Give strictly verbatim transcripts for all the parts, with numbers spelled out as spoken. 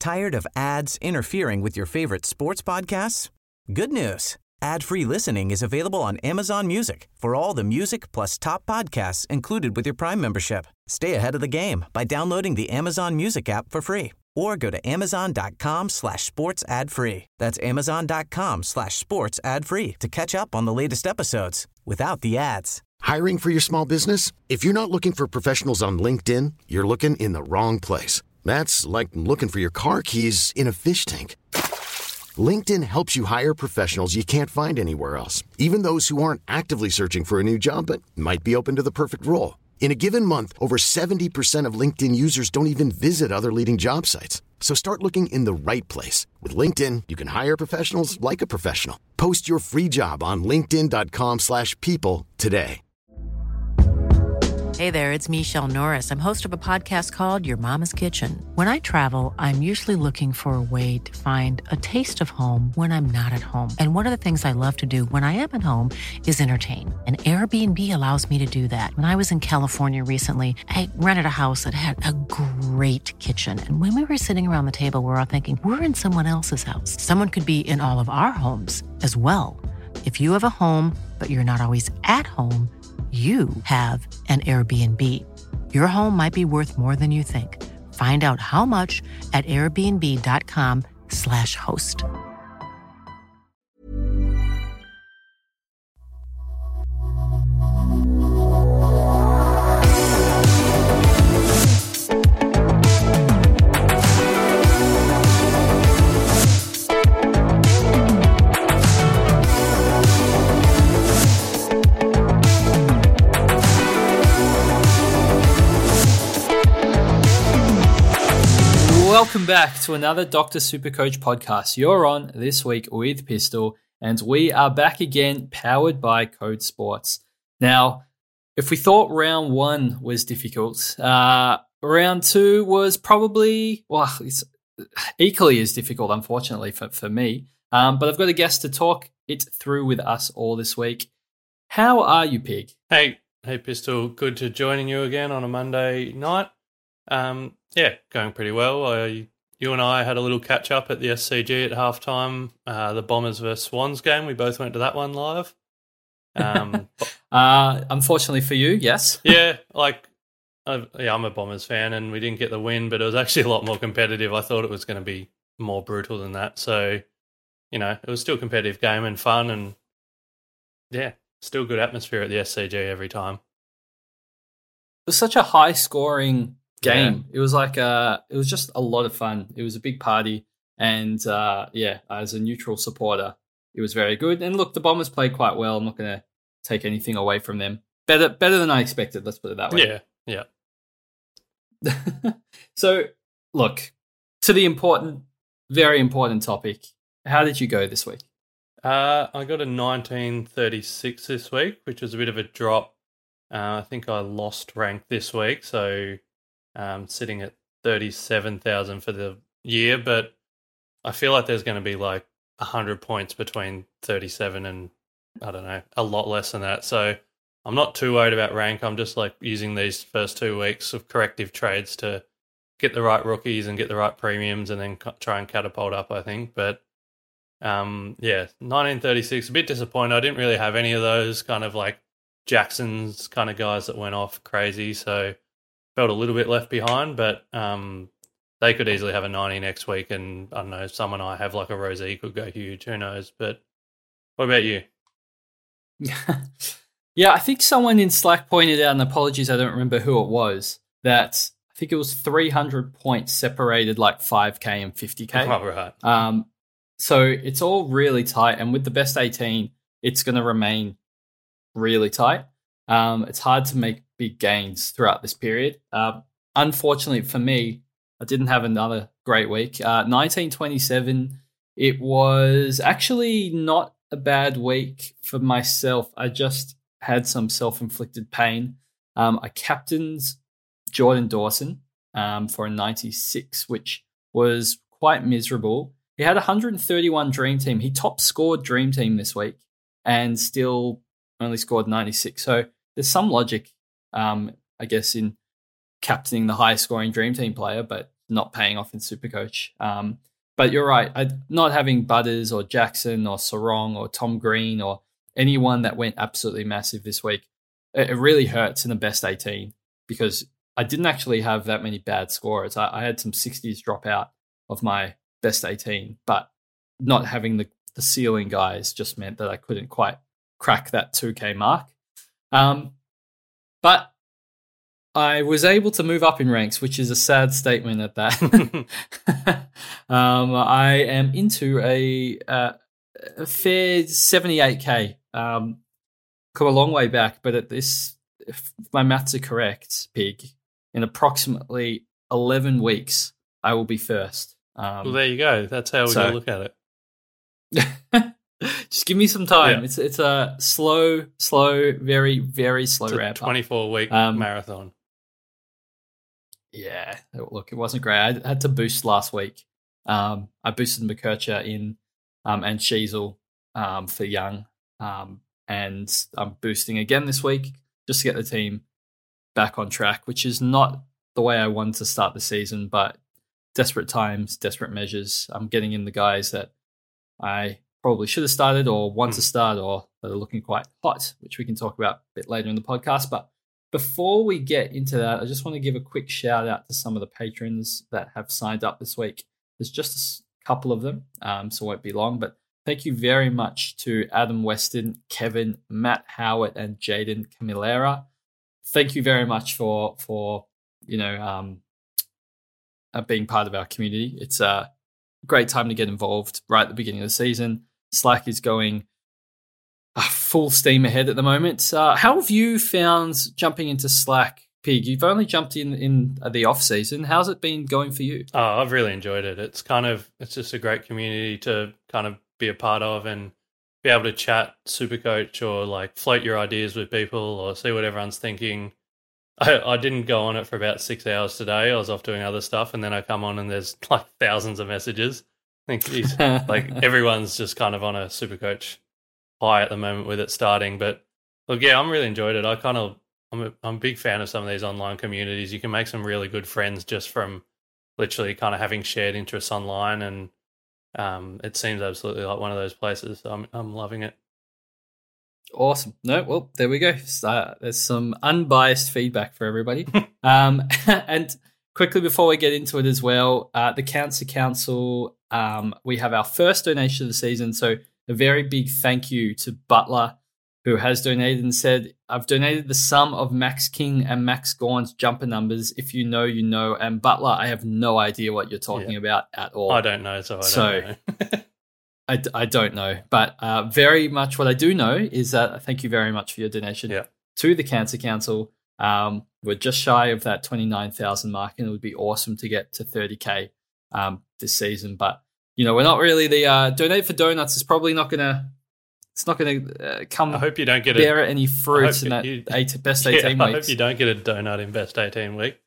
Tired of ads interfering with your favorite sports podcasts? Good news. Ad-free listening is available on Amazon Music for all the music plus top podcasts included with your Prime membership. Stay ahead of the game by downloading the Amazon Music app for free or go to amazon.com slash sports ad free. That's amazon.com slash sports ad free to catch up on the latest episodes without the ads. Hiring for your small business? If you're not looking for professionals on LinkedIn, you're looking in the wrong place. That's like looking for your car keys in a fish tank. LinkedIn helps you hire professionals you can't find anywhere else, even those who aren't actively searching for a new job but might be open to the perfect role. In a given month, over seventy percent of LinkedIn users don't even visit other leading job sites. So start looking in the right place. With LinkedIn, you can hire professionals like a professional. Post your free job on linkedin.com slash people today. Hey there, it's Michelle Norris. I'm host of a podcast called Your Mama's Kitchen. When I travel, I'm usually looking for a way to find a taste of home when I'm not at home. And one of the things I love to do when I am at home is entertain. And Airbnb allows me to do that. When I was in California recently, I rented a house that had a great kitchen. And when we were sitting around the table, we were all thinking, we're in someone else's house. Someone could be in all of our homes as well. If you have a home, but you're not always at home, you have an Airbnb. Your home might be worth more than you think. Find out how much at airbnb.com slash host. Welcome back to another Doctor Supercoach podcast. You're on this week with Pistol, and we are back again, powered by Code Sports. Now, if we thought round one was difficult, uh, round two was probably, well, it's equally as difficult, unfortunately, for, for me. Um, but I've got a guest to talk it through with us all this week. How are you, Pig? Hey, hey, Pistol. Good to joining you again on a Monday night. Um, yeah, going pretty well. I, you and I had a little catch up at the S C G at halftime. Uh, the Bombers versus Swans game. We both went to that one live. Um, uh, unfortunately for you, yes. yeah, like I've, yeah, I'm a Bombers fan, and we didn't get the win, but it was actually a lot more competitive. I thought it was going to be more brutal than that. So, you know, it was still a competitive game and fun, and yeah, still good atmosphere at the S C G every time. It was such a high scoring game. Yeah. It was like uh it was just a lot of fun. It was a big party, and uh yeah, as a neutral supporter, it was very good. And look, the Bombers played quite well. I'm not going to take anything away from them. Better better than I expected, let's put it that way. Yeah, yeah. So, look, to the important, very important topic. How did you go this week? Uh I got a nineteen thirty-six this week, which was a bit of a drop. Uh, I think I lost rank this week, so Um, sitting at thirty-seven thousand for the year, but I feel like there's going to be like one hundred points between thirty-seven and, I don't know, a lot less than that. So I'm not too worried about rank. I'm just like using these first two weeks of corrective trades to get the right rookies and get the right premiums and then try and catapult up, I think. But um, yeah, nineteen thirty-six, a bit disappointed. I didn't really have any of those kind of like Jackson's kind of guys that went off crazy. So felt a little bit left behind, but um, they could easily have a ninety next week, and I don't know, someone I have like a Rosie could go huge. Who knows? But what about you? Yeah, I think someone in Slack pointed out, and apologies, I don't remember who it was, that I think it was three hundred points separated like five K and fifty K. Oh, right. Um, so it's all really tight, and with the best eighteen, it's going to remain really tight. Um, it's hard to make big gains throughout this period. Uh, unfortunately for me, I didn't have another great week. Uh, nineteen twenty-seven, it was actually not a bad week for myself. I just had some self-inflicted pain. Um, I captained Jordan Dawson um, for a ninety-six, which was quite miserable. He had one hundred thirty-one Dream Team. He top scored Dream Team this week and still only scored ninety-six. So there's some logic, um, I guess, in captaining the highest scoring Dream Team player, but not paying off in Supercoach. Um, but you're right. I, not having Butters or Jackson or Sarong or Tom Green or anyone that went absolutely massive this week, it, it really hurts in the best eighteen because I didn't actually have that many bad scorers. I, I had some sixties drop out of my best eighteen, but not having the, the ceiling guys just meant that I couldn't quite crack that two K mark. Um, but I was able to move up in ranks, which is a sad statement at that. um, I am into a, uh, a fair seventy-eight K. Um, come a long way back, but at this, if my maths are correct, Pig, in approximately eleven weeks, I will be first. Um, well, there you go. That's how we're so, going to look at it. Just give me some time. Yeah. It's it's a slow, slow, very, very slow It's a ramp up. twenty-four week Um, marathon. Yeah, look, it wasn't great. I had to boost last week. Um, I boosted McKercher in um, and Sheasel um, for Young. Um, and I'm boosting again this week just to get the team back on track, which is not the way I wanted to start the season, but desperate times, desperate measures. I'm getting in the guys that I probably should have started or want to start or that are looking quite hot, which we can talk about a bit later in the podcast. But before we get into that, I just want to give a quick shout out to some of the patrons that have signed up this week. There's just a couple of them, um, so it won't be long. But thank you very much to Adam Weston, Kevin, Matt Howard, and Jaden Camilera. Thank you very much for for you know um, uh, being part of our community. It's a great time to get involved right at the beginning of the season. Slack is going uh, full steam ahead at the moment. Uh, how have you found jumping into Slack, Pig? You've only jumped in in the off season. How's it been going for you? Oh, I've really enjoyed it. It's kind of it's just a great community to kind of be a part of and be able to chat Supercoach or like float your ideas with people or see what everyone's thinking. I, I didn't go on it for about six hours today. I was off doing other stuff, and then I come on and there's like thousands of messages. I think geez, like everyone's just kind of on a Supercoach high at the moment with it starting. But look, yeah, I'm really enjoyed it. I kind of I'm a, I'm a big fan of some of these online communities. You can make some really good friends just from literally kind of having shared interests online, and um, it seems absolutely like one of those places. So I'm I'm loving it. Awesome. No, well, there we go. So, there's some unbiased feedback for everybody. um, and quickly before we get into it as well, uh, the Cancer Council, um, we have our first donation of the season. So a very big thank you to Butler, who has donated and said, I've donated the sum of Max King and Max Gorn's jumper numbers. If you know, you know. And Butler, I have no idea what you're talking yeah. about at all. I don't know, so I don't so, know. I, I don't know, but uh, very much what I do know is that thank you very much for your donation yeah. to the Cancer Council. Um, we're just shy of that twenty-nine thousand mark, and it would be awesome to get to thirty K um, this season. But, you know, we're not really the uh, donate for donuts is probably not going to, it's not going to uh, come I hope you don't get bear a, any fruits in that you, eight, best yeah, eighteen I weeks. hope you don't get a donut in best eighteen week.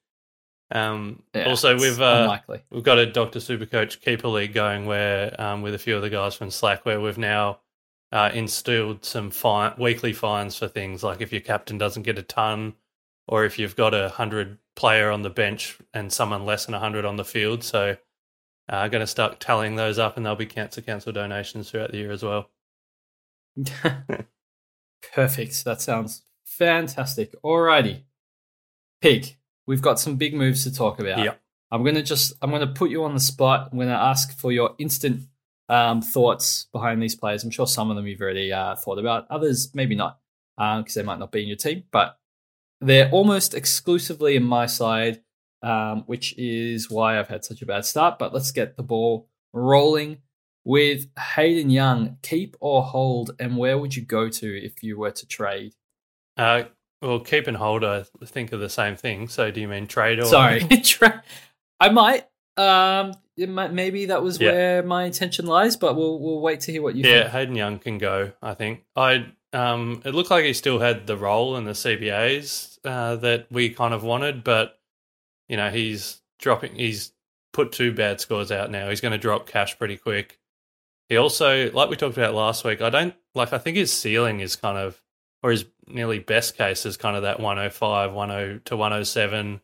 Um, yeah, also, we've uh, unlikely. we've got a Doctor Supercoach Keeper League going where um, with a few of the guys from Slack where we've now uh, instilled some fine, weekly fines for things like if your captain doesn't get a ton or if you've got a hundred player on the bench and someone less than a hundred on the field. So I'm uh, going to start tallying those up, and there'll be Cancer Council donations throughout the year as well. Perfect. That sounds fantastic. Alrighty, Pig. We've got some big moves to talk about. Yep. I'm gonna just I'm gonna put you on the spot. I'm gonna ask for your instant um, thoughts behind these players. I'm sure some of them you've already uh, thought about. Others maybe not, because uh, they might not be in your team. But they're almost exclusively in my side, um, which is why I've had such a bad start. But let's get the ball rolling with Hayden Young. Keep or hold, and where would you go to if you were to trade? Uh, well, keep and hold, I think of the same thing. So do you mean trade or... Sorry, tra- I might. Um, it might, maybe that was yeah. where my intention lies, but we'll we'll wait to hear what you yeah, think. Yeah, Hayden Young can go, I think. I um, It looked like he still had the role in the C B As uh, that we kind of wanted, but, you know, he's dropping... He's put two bad scores out now. He's going to drop cash pretty quick. He also, like we talked about last week, I don't... Like, I think his ceiling is kind of... Or his nearly best case is kind of that one oh five, one oh to one oh seven,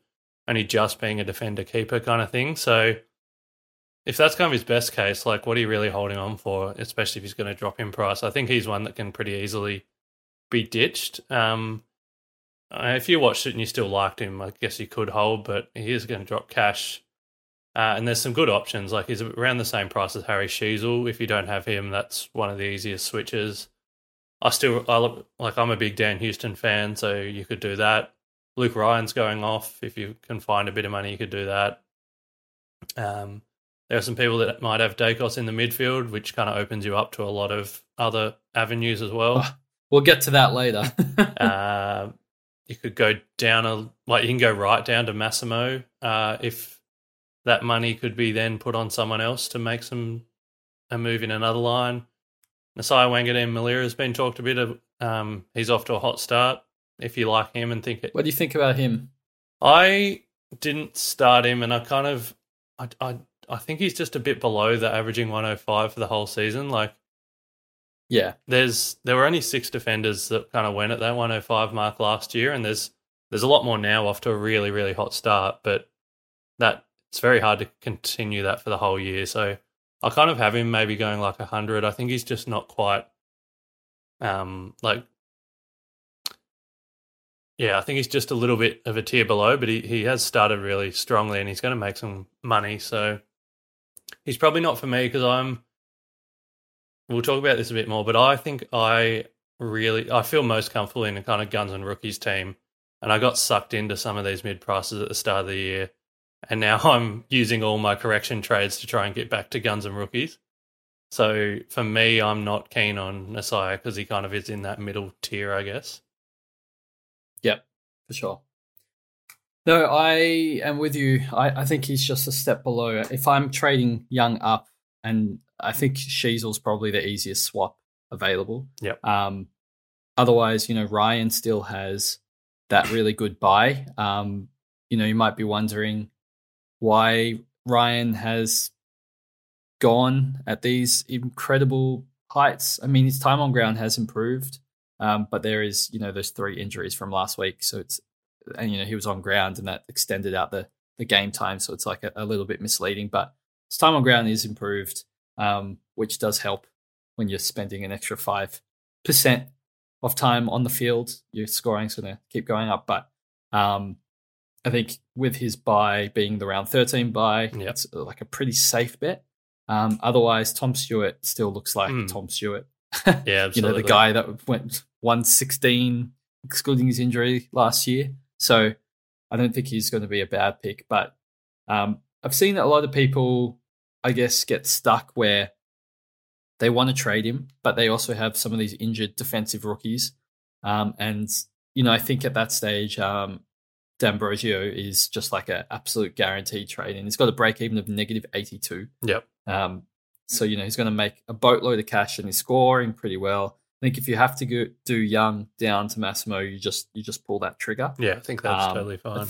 only just being a defender keeper kind of thing. So if that's kind of his best case, like what are you really holding on for, especially if he's going to drop in price? I think he's one that can pretty easily be ditched. Um, if you watched it and you still liked him, I guess you could hold, but he is going to drop cash. Uh, and there's some good options. Like he's around the same price as Harry Sheezel. If you don't have him, that's one of the easiest switches. I still, I look, like I'm a big Dan Houston fan, so you could do that. Luke Ryan's going off. If you can find a bit of money, you could do that. Um, there are some people that might have Dacos in the midfield, which kind of opens you up to a lot of other avenues as well. Oh, we'll get to that later. uh, you could go down a like you can go right down to Massimo uh, if that money could be then put on someone else to make some a move in another line. Nasiah Wanganeen-Milera has been talked a bit of. Um, he's off to a hot start. If you like him and think it, what do you think about him? I didn't start him, and I kind of, I, I, I think he's just a bit below the averaging one oh five for the whole season. Like, yeah, there's there were only six defenders that kind of went at that one oh five mark last year, and there's there's a lot more now off to a really really hot start. But that it's very hard to continue that for the whole year. So I kind of have him maybe going like a hundred. I think he's just not quite, um, like. Yeah, I think he's just a little bit of a tier below, but he, he has started really strongly and he's going to make some money. So he's probably not for me because I'm – we'll talk about this a bit more, but I think I really – I feel most comfortable in a kind of Guns and Rookies team, and I got sucked into some of these mid-prices at the start of the year, and now I'm using all my correction trades to try and get back to Guns and Rookies. So for me, I'm not keen on Nasiah because he kind of is in that middle tier, I guess. Yep, for sure. No, I am with you. I, I think he's just a step below. If I'm trading Young up, and I think Sheezel's probably the easiest swap available. Yep. Um, otherwise, you know, Ryan still has that really good buy. Um, you know, you might be wondering why Ryan has gone at these incredible heights. I mean, his time on ground has improved. Um, but there is, you know, those three injuries from last week. So it's, and, you know, he was on ground and that extended out the, the game time. So it's like a, a little bit misleading, but his time on ground is improved, um, which does help when you're spending an extra five percent of time on the field. Your scoring is going to keep going up. But um, I think with his buy being the round thirteen buy, yep. it's like a pretty safe bet. Um, otherwise, Tom Stewart still looks like mm. Tom Stewart. Yeah, absolutely. You know, the guy that went one sixteen, excluding his injury last year. So I don't think he's going to be a bad pick. But um, I've seen a lot of people, I guess, get stuck where they want to trade him, but they also have some of these injured defensive rookies. Um, and, you know, I think at that stage, um, D'Ambrosio is just like an absolute guaranteed trade. And he's got a break even of negative eighty-two. Yep. Um, So, you know, he's going to make a boatload of cash and he's scoring pretty well. I think if you have to go, do Young down to Massimo, you just you just pull that trigger. Yeah, I think that's um, totally fine.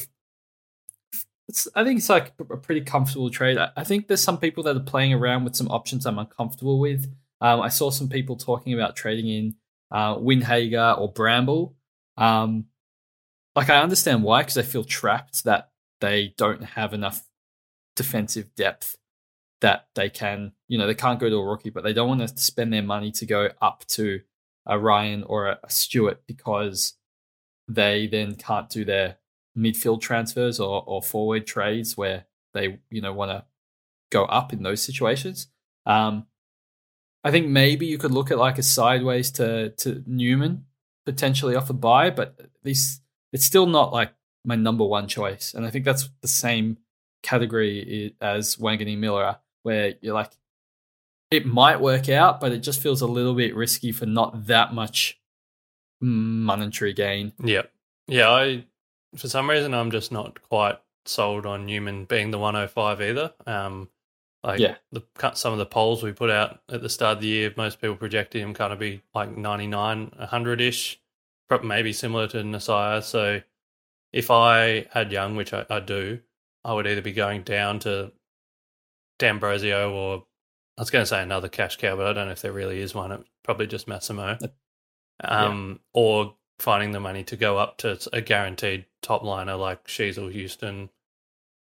It's, I think it's like a pretty comfortable trade. I, I think there's some people that are playing around with some options I'm uncomfortable with. Um, I saw some people talking about trading in uh, Windhager or Bramble. Um, like, I understand why, because they feel trapped that they don't have enough defensive depth that they can, you know, they can't go to a rookie, but they don't want to spend their money to go up to a Ryan or a, a Stewart because they then can't do their midfield transfers or, or forward trades where they, you know, want to go up in those situations. Um, I think maybe you could look at like a sideways to to Newman potentially off a buy, but this it's still not like my number one choice. And I think that's the same category as Wanganeen-Milera, where you're like, it might work out, but it just feels a little bit risky for not that much monetary gain. Yeah. Yeah, I for some reason I'm just not quite sold on Newman being the one oh five either. Um, like yeah. the some of the polls we put out at the start of the year, most people projected him kind of be like ninety-nine, one hundred-ish, maybe similar to Nasiah. So if I had Young, which I, I do, I would either be going down to D'Ambrosio or I was going to say another cash cow, but I don't know if there really is one. It's probably just Massimo. Um, yeah. Or finding the money to go up to a guaranteed top liner like Sheezel, Houston,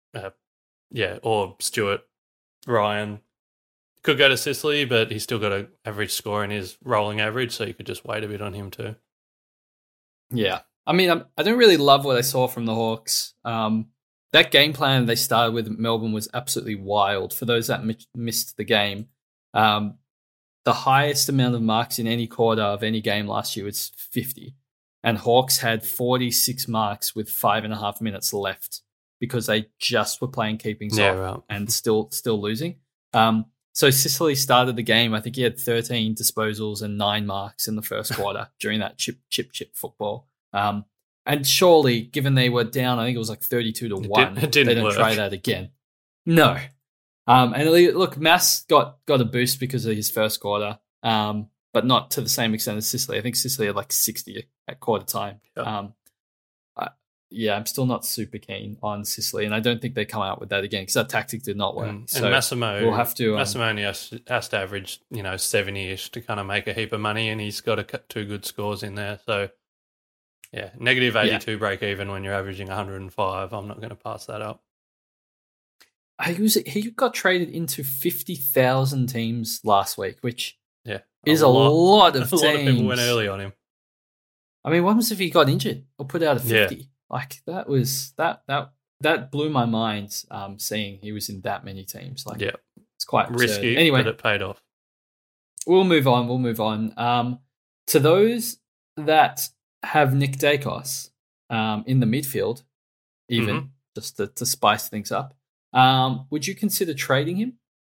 uh, yeah, or Stewart, Ryan. Could go to Sicily, but he's still got an average score in his rolling average, so you could just wait a bit on him too. Yeah. I mean, I'm, I don't really love what I saw from the Hawks. Um, that game plan they started with at Melbourne was absolutely wild. For those that mi- missed the game, um, the highest amount of marks in any quarter of any game last year was fifty. And Hawks had forty-six marks with five and a half minutes left because they just were playing keeping Yeah, soft right. and still still losing. Um, so Sicily started the game. I think he had thirteen disposals and nine marks in the first quarter during that chip, chip, chip football. Um, and surely, given they were down, I think it was like thirty-two to one, didn't- it didn't they don't work. try that again. No. Um, and look, Mass got, got a boost because of his first quarter, um, but not to the same extent as Sicily. I think Sicily had like sixty at quarter time. Yep. Um, I, yeah, I'm still not super keen on Sicily, and I don't think they come out with that again because that tactic did not work. And, so and Massimo, we'll have to. Um, Massimo only has, has to average, you know, seventy-ish to kind of make a heap of money, and he's got a, two good scores in there. So, yeah, negative eighty-two yeah. break even when you're averaging one hundred five. I'm not going to pass that up. He was he got traded into fifty thousand teams last week, which yeah is a lot, lot of a teams. lot of people went early on him. I mean, what happens if he got injured or put out a fifty? Yeah. Like that was that that that blew my mind. Um, seeing he was in that many teams, like yeah, it's quite absurd. risky. Anyway, but it paid off. We'll move on. We'll move on. Um, to those that have Nick Dacos um, in the midfield, even Mm-hmm. just to, to spice things up. Um, would you consider trading him?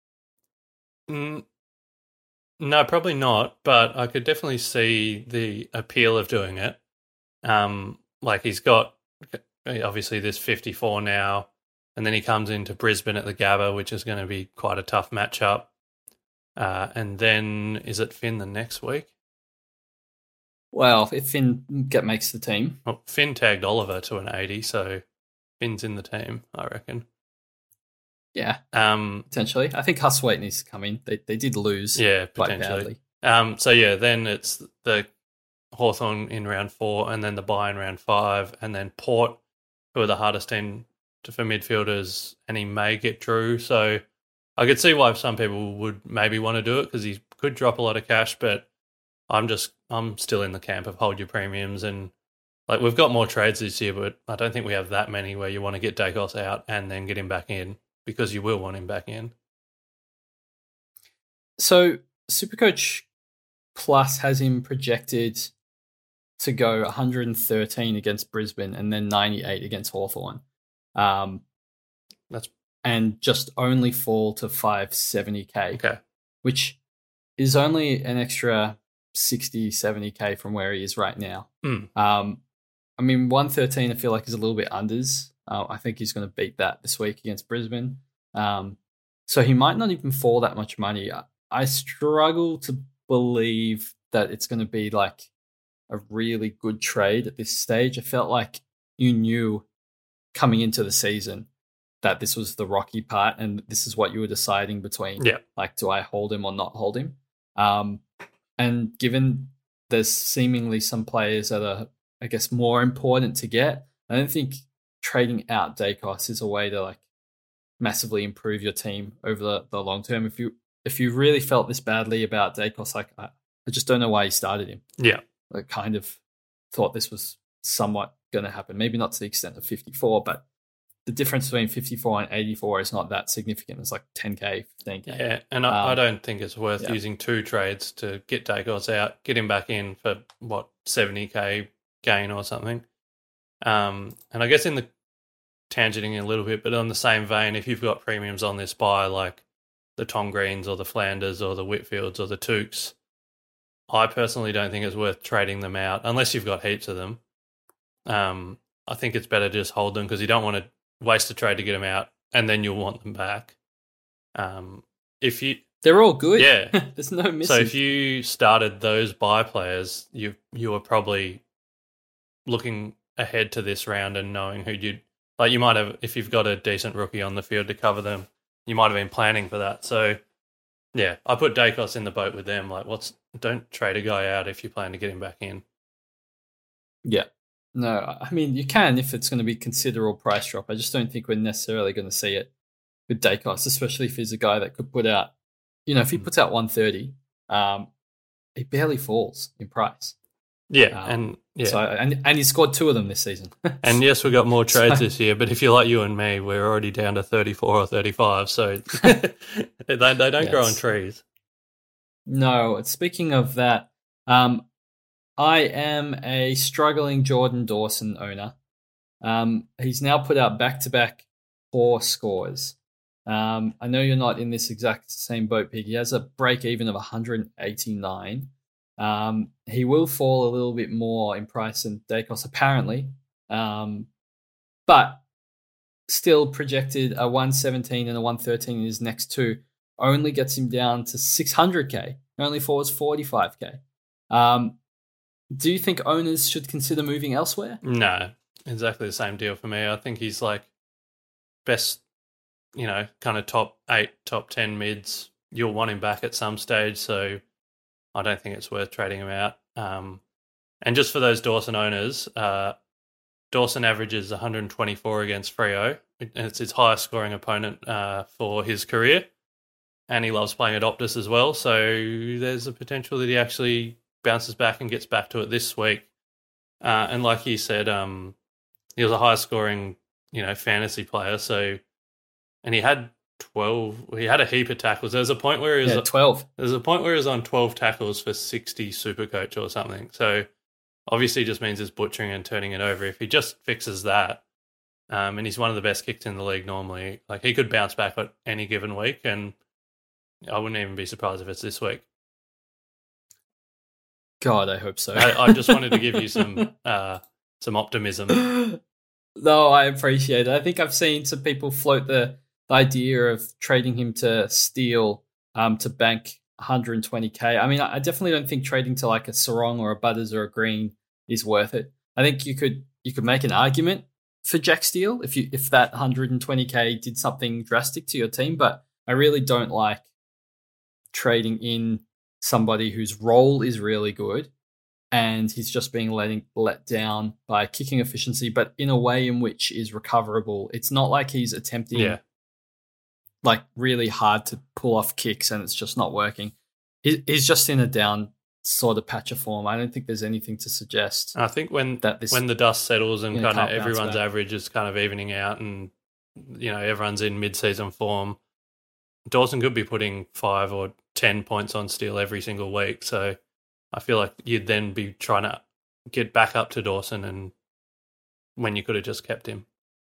Mm, no, probably not. But I could definitely see the appeal of doing it. Um, like he's got obviously this fifty-four now, and then he comes into Brisbane at the Gabba, which is going to be quite a tough matchup. Uh, and then is it Finn the next week? Well, if Finn get makes the team, well, Finn tagged Oliver to an eighty, so Finn's in the team, I reckon. Yeah, um, potentially. I think Hustwaite needs to come in. They they did lose, yeah, quite potentially. badly. Um, so yeah, then it's the Hawthorn in round four, and then the bye in round five, and then Port, who are the hardest team to, for midfielders, and he may get Drew. So I could see why some people would maybe want to do it because he could drop a lot of cash. But I'm just I'm still in the camp of hold your premiums, and like we've got more trades this year, but I don't think we have that many where you want to get Dacos out and then get him back in. Because you will want him back in. So Supercoach Plus has him projected to go one hundred thirteen against Brisbane and then ninety-eight against Hawthorn. Um, That's and just only fall to five seventy K. Okay. Which is only an extra sixty, seventy K from where he is right now. Mm. Um, I mean, one thirteen I feel like is a little bit unders. Uh, I think he's going to beat that this week against Brisbane. Um, so he might not even fall that much money. I, I struggle to believe that it's going to be like a really good trade at this stage. I felt like you knew coming into the season that this was the rocky part and this is what you were deciding between. Yeah. Like, do I hold him or not hold him? Um, and given there's seemingly some players that are, I guess, more important to get, I don't think trading out Dacos is a way to like massively improve your team over the, the long term. If you if you really felt this badly about Dacos, like I, I just don't know why you started him. Yeah, I kind of thought this was somewhat going to happen. Maybe not to the extent of fifty-four, but the difference between fifty-four and eighty-four is not that significant. It's like ten K, fifteen K. Yeah, and I, um, I don't think it's worth yeah. using two trades to get Dacos out, get him back in for what seventy K gain or something. Um, and I guess in the tangenting a little bit, but on the same vein, if you've got premiums on this buy, like the Tom Greens or the Flanders or the Whitfields or the Tukes, I personally don't think it's worth trading them out unless you've got heaps of them. Um, I think it's better to just hold them because you don't want to waste a trade to get them out and then you'll want them back. Um, if you They're all good. Yeah. There's no missing. So if you started those buy players, you you were probably looking ahead to this round and knowing who you'd like. You might have, if you've got a decent rookie on the field to cover them, you might have been planning for that. So yeah, I put Dacos in the boat with them. Like, what's don't trade a guy out if you plan to get him back in. Yeah. No, I mean, you can if it's going to be considerable price drop. I just don't think we're necessarily going to see it with Dacos, especially if he's a guy that could put out, you know, if he puts out one thirty, um, he barely falls in price. Yeah, um, and yeah, so, and and he scored two of them this season. and yes, we got more trades so, this year. But if you're like you and me, we're already down to thirty-four or thirty-five. So they, they don't yes. grow on trees. No. Speaking of that, um, I am a struggling Jordan Dawson owner. Um, he's now put out back-to-back four scores. Um, I know you're not in this exact same boat, Pig. He has a break-even of one eighty-nine. Um, he will fall a little bit more in price than Dacos, apparently. Um, but still projected a one seventeen and a one thirteen in his next two. Only gets him down to six hundred K. Only falls forty-five K. Um, do you think owners should consider moving elsewhere? No, exactly the same deal for me. I think he's like best, you know, kind of top eight, top ten mids. You'll want him back at some stage, so I don't think it's worth trading him out. Um, and just for those Dawson owners, uh, Dawson averages one twenty-four against Freo. It's his highest scoring opponent uh, for his career, and he loves playing at Optus as well. So there's a potential that he actually bounces back and gets back to it this week. Uh, and like you said, um, he was a high scoring, you know, fantasy player. So, and he had twelve. He had a heap of tackles. There was a point where he was yeah, twelve. There's a point where he was on twelve tackles for sixty Supercoach or something. So obviously, it just means he's butchering and turning it over. If he just fixes that, um, and he's one of the best kicks in the league normally, like he could bounce back at any given week, and I wouldn't even be surprised if it's this week. God, I hope so. I, I just wanted to give you some uh, some optimism. No, I appreciate it. I think I've seen some people float the, the idea of trading him to Steele um, to bank one twenty K. I mean, I definitely don't think trading to like a Sarong or a Butters or a Green is worth it. I think you could you could make an argument for Jack Steele if you if that one twenty K did something drastic to your team, but I really don't like trading in somebody whose role is really good and he's just being letting, let down by kicking efficiency, but in a way in which is recoverable. It's not like he's attempting yeah. like really hard to pull off kicks and it's just not working. He, he's just in a down sort of patch of form. I don't think there's anything to suggest. I think when that this, when the dust settles and you know, kind of can't bounce everyone's back. average is kind of evening out and, you know, everyone's in mid-season form, Dawson could be putting five or ten points on Steele every single week. So I feel like you'd then be trying to get back up to Dawson and when you could have just kept him.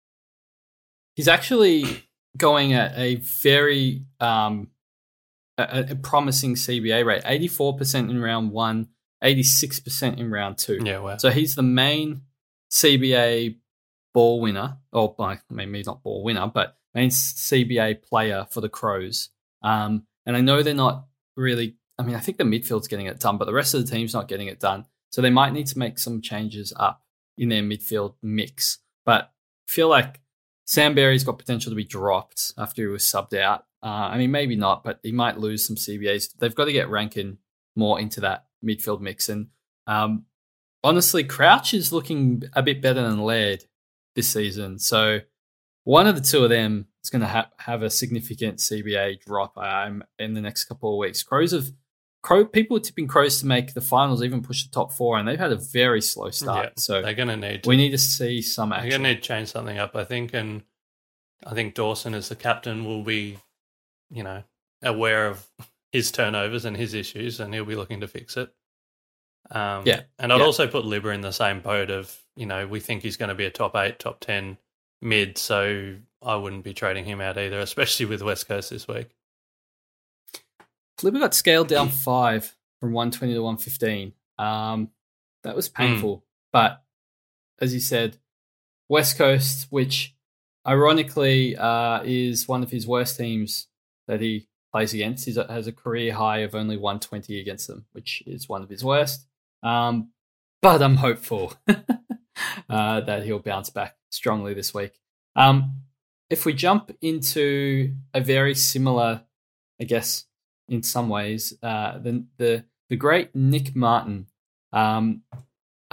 He's actually going at a very um, a, a promising C B A rate, eighty-four percent in round one, eighty-six percent in round two. Yeah, wow. So he's the main C B A ball winner, or I mean, maybe not ball winner, but main C B A player for the Crows. Um, and I know they're not really, I mean, I think the midfield's getting it done, but the rest of the team's not getting it done. So they might need to make some changes up in their midfield mix. But I feel like Sam Berry's got potential to be dropped after he was subbed out. Uh, I mean, maybe not, but he might lose some C B As. They've got to get Rankin more into that midfield mix. And um, honestly, Crouch is looking a bit better than Laird this season. So one of the two of them is going to ha- have a significant C B A drop um, in the next couple of weeks. Crows have Crow people are tipping Crows to make the finals, even push the top four, and they've had a very slow start. Yeah, so they're going to need. To, we need to see some they're action. going to need to change something up, I think, and I think Dawson as the captain will be, you know, aware of his turnovers and his issues, and he'll be looking to fix it. Um, yeah, and I'd yeah. also put Libba in the same boat of, you know, we think he's going to be a top eight, top ten mid, so I wouldn't be trading him out either, especially with West Coast this week. Libba got scaled down five from one twenty to one fifteen. Um, that was painful. Mm. But as you said, West Coast, which ironically uh, is one of his worst teams that he plays against, he has a career high of only one twenty against them, which is one of his worst. Um, but I'm hopeful uh, that he'll bounce back strongly this week. Um, if we jump into a very similar, I guess, in some ways, uh, the, the the great Nick Martin. Um,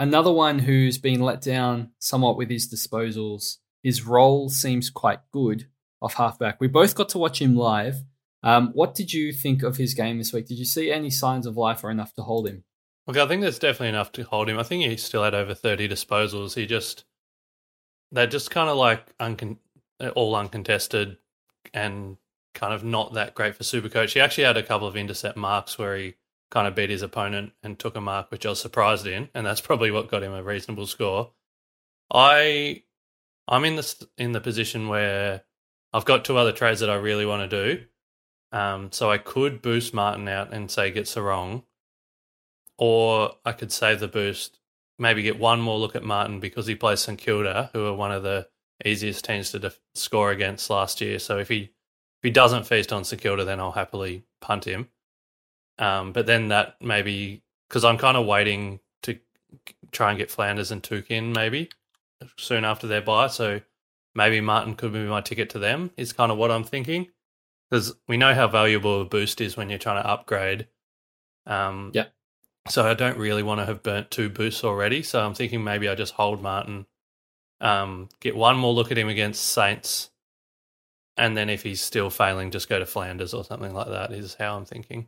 another one who's been let down somewhat with his disposals. His role seems quite good off halfback. We both got to watch him live. Um, what did you think of his game this week? Did you see any signs of life or enough to hold him? Look, I think there's definitely enough to hold him. I think he still had over thirty disposals. He just, they're just kind of like uncon- all uncontested and kind of not that great for Supercoach. He actually had a couple of intercept marks where he kind of beat his opponent and took a mark, which I was surprised in, and that's probably what got him a reasonable score. I, I'm in the in the position where I've got two other trades that I really want to do. Um, so I could boost Martin out and say get Sarong, or I could save the boost, maybe get one more look at Martin because he plays St Kilda, who are one of the easiest teams to def- score against last year. So if he if he doesn't feast on St Kilda, then I'll happily punt him. Um, but then that maybe, because I'm kind of waiting to try and get Flanders and Took in maybe soon after their bye. So maybe Martin could be my ticket to them is kind of what I'm thinking. Because we know how valuable a boost is when you're trying to upgrade. Um, yeah. So I don't really want to have burnt two boosts already. So I'm thinking maybe I just hold Martin, um, get one more look at him against Saints, and then if he's still failing, just go to Flanders or something like that is how I'm thinking.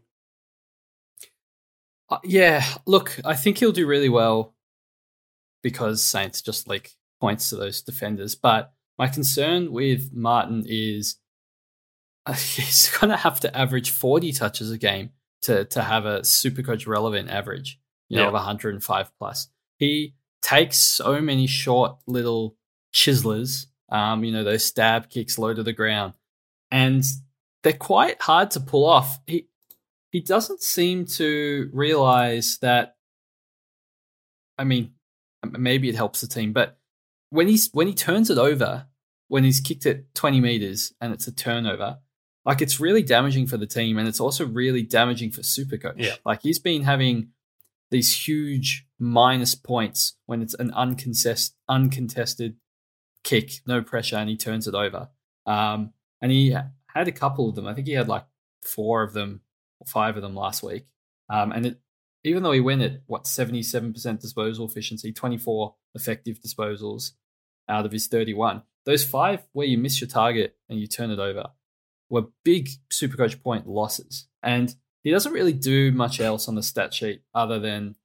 Uh, yeah, look, I think he'll do really well because Saints just like points to those defenders. But my concern with Martin is uh, he's going to have to average forty touches a game to to have a Supercoach relevant average, you know, yeah. of one hundred five plus. He takes so many short little chiselers, um, you know, those stab kicks low to the ground, and they're quite hard to pull off. He he doesn't seem to realize that. I mean, maybe it helps the team, but when he's when he turns it over, when he's kicked it twenty meters and it's a turnover, like it's really damaging for the team, and it's also really damaging for Supercoach. Yeah. Like he's been having these huge minus points when it's an uncontested, uncontested kick, no pressure, and he turns it over. Um, and he had a couple of them. I think he had like four of them or five of them last week. Um, and it, even though he went at what seventy-seven percent disposal efficiency, twenty-four effective disposals out of his thirty-one, those five where you miss your target and you turn it over were big Supercoach point losses. And he doesn't really do much else on the stat sheet other than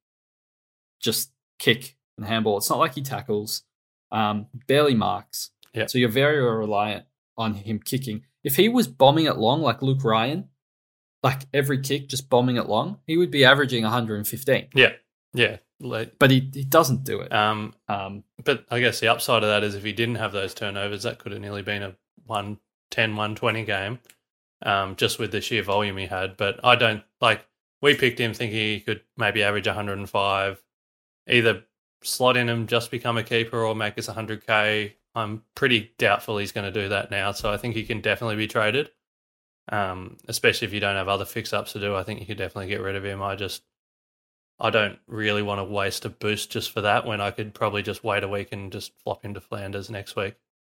just kick and handball. It's not like he tackles, um, barely marks. Yeah. So you're very reliant on him kicking. If he was bombing it long like Luke Ryan, like every kick just bombing it long, he would be averaging one hundred fifteen. Yeah, yeah. Like, but he, he doesn't do it. Um, um, but I guess the upside of that is if he didn't have those turnovers, that could have nearly been a one ten, one twenty game, um, just with the sheer volume he had. But I don't, like, we picked him thinking he could maybe average one hundred five, either slot in him, just become a keeper, or make us one hundred K. I'm pretty doubtful he's going to do that now, so I think he can definitely be traded, um, especially if you don't have other fix-ups to do. I think you could definitely get rid of him. I just, I don't really want to waste a boost just for that when I could probably just wait a week and just flop him to Flanders next week.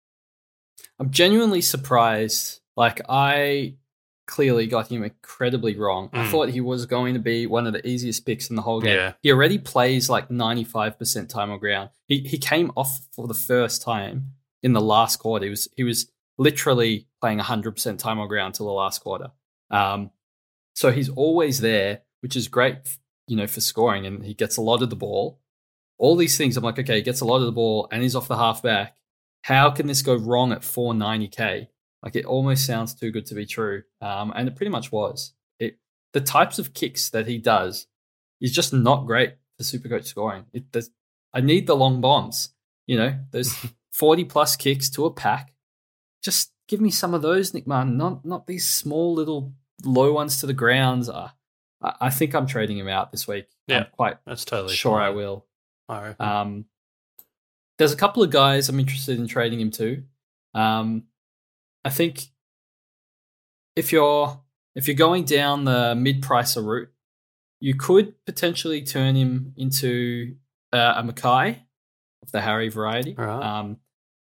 I'm genuinely surprised. Like, I clearly got him incredibly wrong. Mm. I thought he was going to be one of the easiest picks in the whole game. Yeah. He already plays like ninety-five percent time on ground. He he came off for the first time in the last quarter. He was he was literally playing one hundred percent time on ground till the last quarter. Um, so he's always there, which is great, you know, for scoring, and he gets a lot of the ball. All these things, I'm like, okay, he gets a lot of the ball and he's off the halfback. How can this go wrong at four ninety K? Like, it almost sounds too good to be true. Um, and it pretty much was. It the types of kicks that he does is just not great for Supercoach scoring. It does, I need the long bombs. You know, those forty plus kicks to a pack. Just give me some of those, Nick Martin, not not these small little low ones to the grounds. Uh, I, I think I'm trading him out this week. Yeah, I'm quite that's totally sure fine. I will. All right. Um, there's a couple of guys I'm interested in trading him to. Um, I think if you're if you're going down the mid-pricer route, you could potentially turn him into uh, a Mackay of the Harry variety. Right. Um,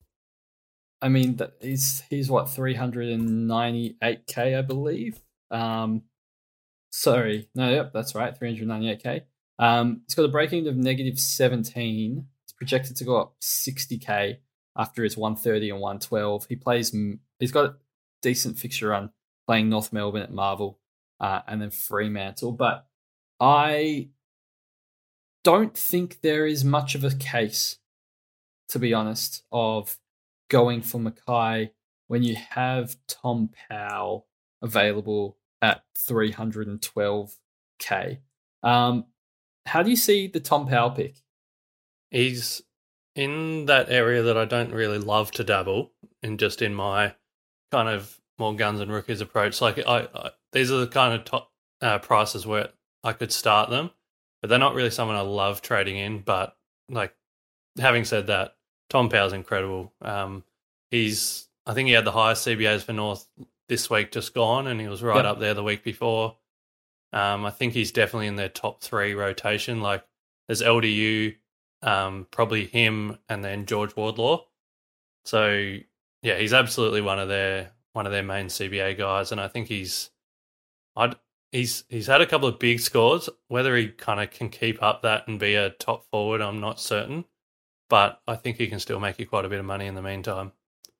I mean, that he's he's what three hundred ninety-eight K, I believe. Um, sorry, no, yep, that's right, three hundred ninety-eight K. Um, he's got a break-even of negative seventeen. It's projected to go up sixty K after his one thirty and one twelve. He plays. He's got a decent fixture run playing North Melbourne at Marvel uh, and then Fremantle. But I don't think there is much of a case, to be honest, of going for Mackay when you have Tom Powell available at three hundred twelve K. Um, how do you see the Tom Powell pick? He's in that area that I don't really love to dabble in, just in my kind of more guns and rookies approach. Like I, I these are the kind of top uh, prices where I could start them, but they're not really someone I love trading in. But like, having said that, Tom Powell's incredible. Um, he's, I think he had the highest C B As for North this week just gone, and he was right Yep. up there the week before. Um, I think he's definitely in their top three rotation. Like, there's L D U, um, probably him, and then George Wardlaw. So yeah, he's absolutely one of their one of their main C B A guys, and I think he's, I'd he's he's had a couple of big scores. Whether he kind of can keep up that and be a top forward, I'm not certain, but I think he can still make you quite a bit of money in the meantime.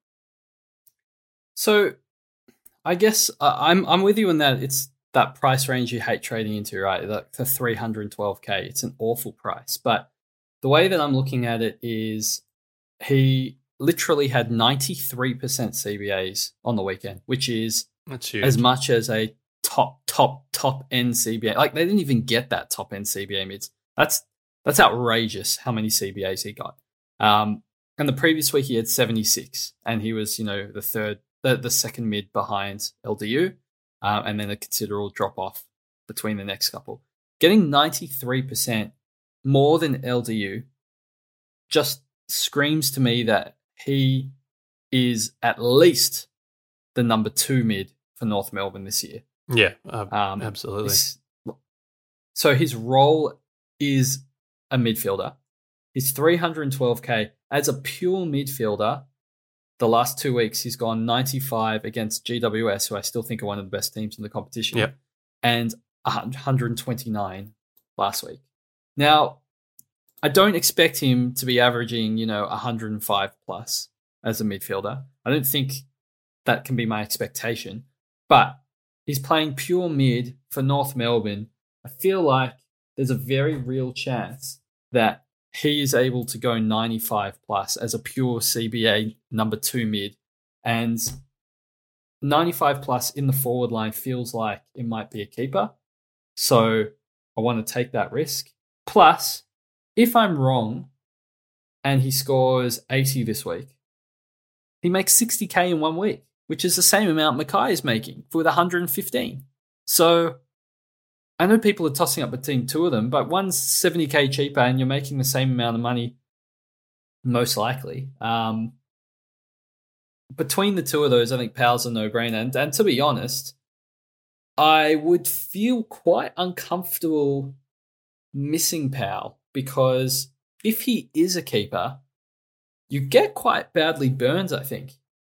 So, I guess uh, I'm I'm with you in that it's that price range you hate trading into, right? The, the three hundred twelve K. It's an awful price, but the way that I'm looking at it is he literally had ninety-three percent C B As on the weekend, which is That's huge. as much as a top, top, top end C B A. Like, they didn't even get that top end C B A mids. That's that's outrageous how many C B As he got. Um, and the previous week he had seventy-six, and he was, you know, the third, the, the second mid behind L D U, uh, and then a considerable drop off between the next couple. Getting ninety-three percent more than L D U just screams to me that he is at least the number two mid for North Melbourne this year. Yeah, uh, Um, absolutely. This- so his role is a midfielder. He's three hundred twelve K. As a pure midfielder, the last two weeks he's gone ninety-five against G W S, who I still think are one of the best teams in the competition, Yep. and one hundred twenty-nine last week. Now, I don't expect him to be averaging, you know, one hundred five plus as a midfielder. I don't think that can be my expectation, but he's playing pure mid for North Melbourne. I feel like there's a very real chance that he is able to go ninety-five plus as a pure C B A number two mid, and ninety-five plus in the forward line feels like it might be a keeper. So I want to take that risk. Plus, if I'm wrong and he scores eighty this week, he makes sixty K in one week, which is the same amount Mackay is making with one hundred fifteen. So I know people are tossing up between two of them, but one's seventy K cheaper and you're making the same amount of money, most likely. Um, between the two of those, I think Powell's a no-brainer. And, and to be honest, I would feel quite uncomfortable missing Powell, because if he is a keeper, you get quite badly burned, I think.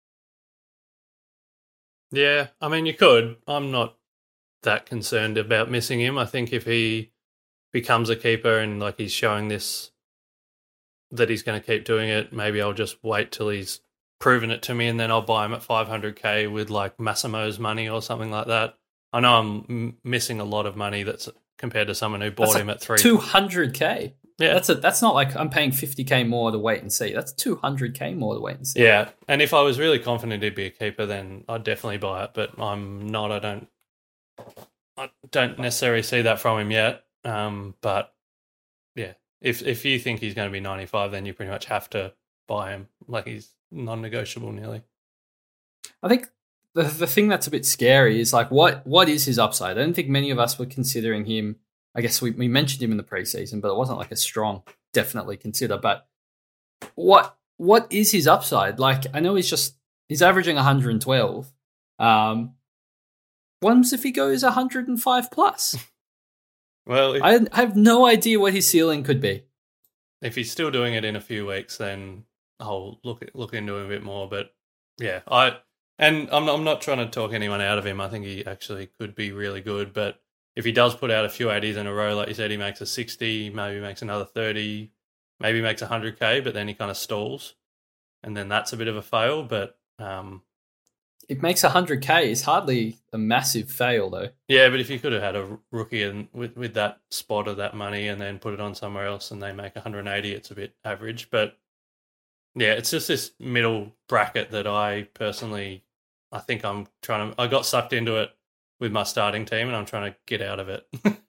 Yeah, I mean, you could. I'm not that concerned about missing him. I think if he becomes a keeper and like he's showing this, that he's going to keep doing it, maybe I'll just wait till he's proven it to me and then I'll buy him at five hundred K with like Massimo's money or something like that. I know I'm m- missing a lot of money that's compared to someone who bought That's him like at three. two hundred K. Yeah. That's a, that's not like I'm paying fifty K more to wait and see. That's two hundred K more to wait and see. Yeah, and if I was really confident he'd be a keeper, then I'd definitely buy it. But I'm not. I don't. I don't necessarily see that from him yet. Um, but yeah, if if you think he's going to be ninety-five, then you pretty much have to buy him. Like, he's non-negotiable nearly. I think the the thing that's a bit scary is like what what is his upside? I don't think many of us were considering him. I guess we, we mentioned him in the preseason, but it wasn't like a strong definitely consider. But what what is his upside? Like, I know he's just he's averaging one hundred twelve. Um, what happens if he goes one hundred five plus? Well, if, I, I have no idea what his ceiling could be. if he's still doing it in a few weeks, then I'll look look into him a bit more. But yeah, I and I'm I'm not trying to talk anyone out of him. I think he actually could be really good, but if he does put out a few eighties in a row, like you said, he makes a sixty, maybe makes another thirty, maybe makes one hundred K, but then he kind of stalls. And then that's a bit of a fail, but... Um, it makes one hundred K is hardly a massive fail, though. Yeah, but if you could have had a rookie and with, with that spot of that money and then put it on somewhere else and they make one hundred eighty, it's a bit average. But, yeah, it's just this middle bracket that I personally... I think I'm trying to... I got sucked into it with my starting team and I'm trying to get out of it.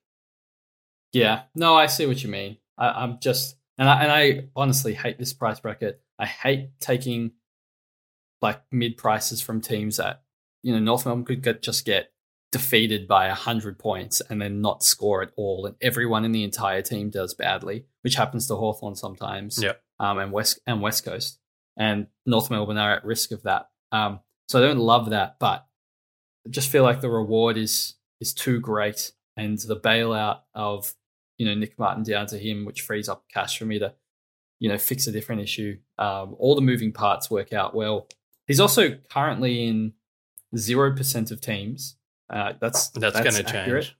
Yeah. No, I see what you mean. I, I'm just... And I, and I honestly hate this price bracket. I hate taking like mid prices from teams that, you know, North Melbourne could get, just get defeated by one hundred points and then not score at all. And everyone in the entire team does badly, which happens to Hawthorn sometimes. Yeah. Um, and West and West Coast. And North Melbourne are at risk of that. Um, so I don't love that, but I just feel like the reward is is too great. And the bailout of, you know, Nick Martin down to him, which frees up cash for me to, you know, fix a different issue. Um, all the moving parts work out well. He's also currently in zero percent of teams. Uh, that's that's, that's going to change.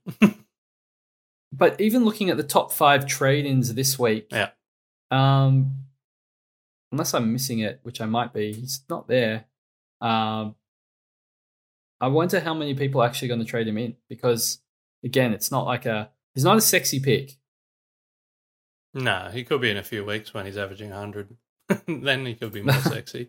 But even looking at the top five trade-ins this week, yeah. Um, unless I'm missing it, which I might be, he's not there. Um, I wonder how many people are actually going to trade him in because, again, it's not like a he's not a sexy pick. No, he could be in a few weeks when he's averaging one hundred. Then he could be more sexy.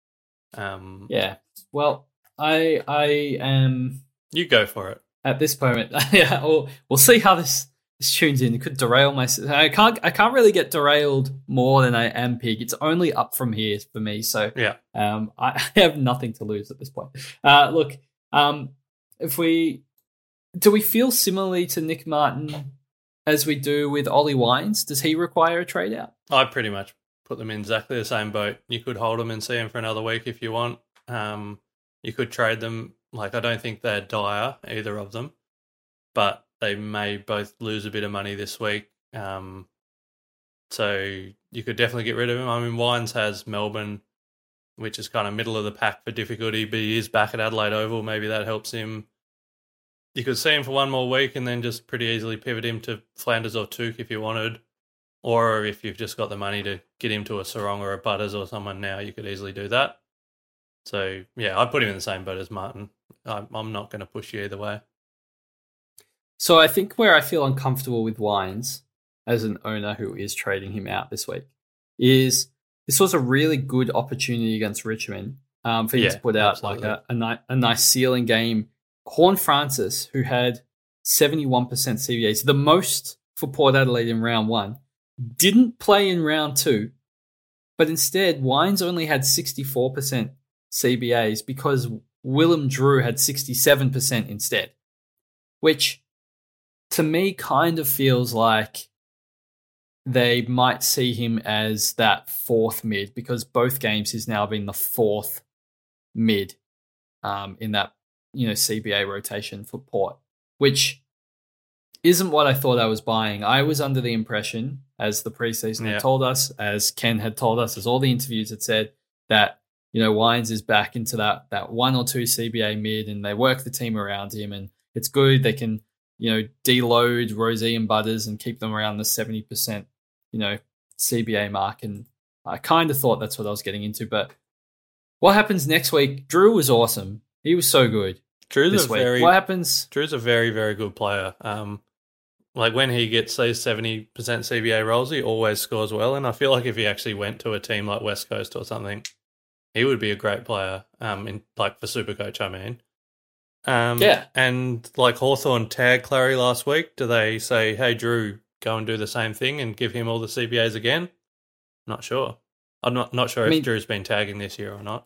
Um, yeah. Well, I I am. You go for it at this moment. Yeah, we'll, we'll see how this, this tunes in. It could derail my. I can't I can't really get derailed more than I am pig. It's only up from here for me. So yeah, um, I have nothing to lose at this point. Uh, look, um, if we do, we feel similarly to Nick Martin as we do with Ollie Wines. Does he require a trade out? I pretty much put them in exactly the same boat. You could hold them and see them for another week if you want. Um, you could trade them. Like, I don't think they're dire, either of them, but they may both lose a bit of money this week. Um, so you could definitely get rid of him. I mean, Wines has Melbourne, which is kind of middle of the pack for difficulty, but he is back at Adelaide Oval. Maybe that helps him. You could see him for one more week and then just pretty easily pivot him to Flanders or Took if you wanted. Or if you've just got the money to get him to a Sarong or a Butters or someone now, you could easily do that. So, yeah, I'd put him in the same boat as Martin. I'm, I'm not going to push you either way. So I think where I feel uncomfortable with Wines as an owner who is trading him out this week is this was a really good opportunity against Richmond um, for him yeah, to put out absolutely. like a, a, ni- a nice ceiling game. Horn Francis, who had seventy-one percent C B As, the most for Port Adelaide in round one, didn't play in round two, but instead Wines only had sixty-four percent C B As because Willem Drew had sixty-seven percent instead, which to me kind of feels like they might see him as that fourth mid because both games he's now been the fourth mid um, in that, you know, C B A rotation for Port, which isn't what I thought I was buying. I was under the impression, as the preseason yeah. had told us, as Ken had told us, as all the interviews had said, that, you know, Wines is back into that that one or two C B A mid and they work the team around him and it's good. They can, you know, deload Rosie and Butters and keep them around the seventy percent, you know, C B A mark. And I kind of thought that's what I was getting into. But what happens next week? Drew was awesome. He was so good. Drew's this a week. very What happens? Drew's a very, very good player. Um, like when he gets those seventy percent C B A roles, he always scores well. And I feel like if he actually went to a team like West Coast or something, he would be a great player. Um, in like for Supercoach, I mean. Um, yeah. And like Hawthorn tagged Clary last week. Do they say, "Hey, Drew, go and do the same thing and give him all the C B As again"? Not sure. I'm not not sure I if mean, Drew's been tagging this year or not.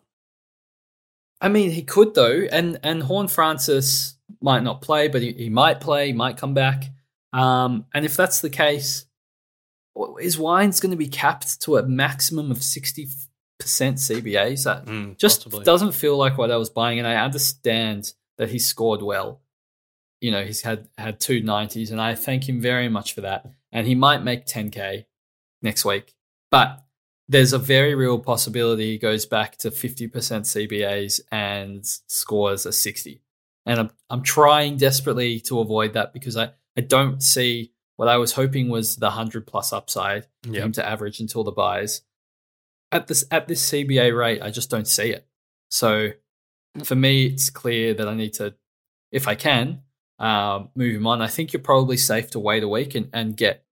I mean, he could though, and and Horn Francis might not play, but he, he might play, he might come back. Um, and if that's the case, is Wines going to be capped to a maximum of sixty percent C B As? That Mm, just possibly. doesn't feel like what I was buying, and I understand that he scored well. You know, he's had had two nineties, and I thank him very much for that. And he might make ten K next week, but there's a very real possibility he goes back to fifty percent C B As and scores a sixty. And I'm I'm trying desperately to avoid that because I, I don't see what I was hoping was the one hundred plus upside for Yep. him to average until the buys. At this at this C B A rate, I just don't see it. So for me, it's clear that I need to, if I can, um, move him on. I think you're probably safe to wait a week and, and get.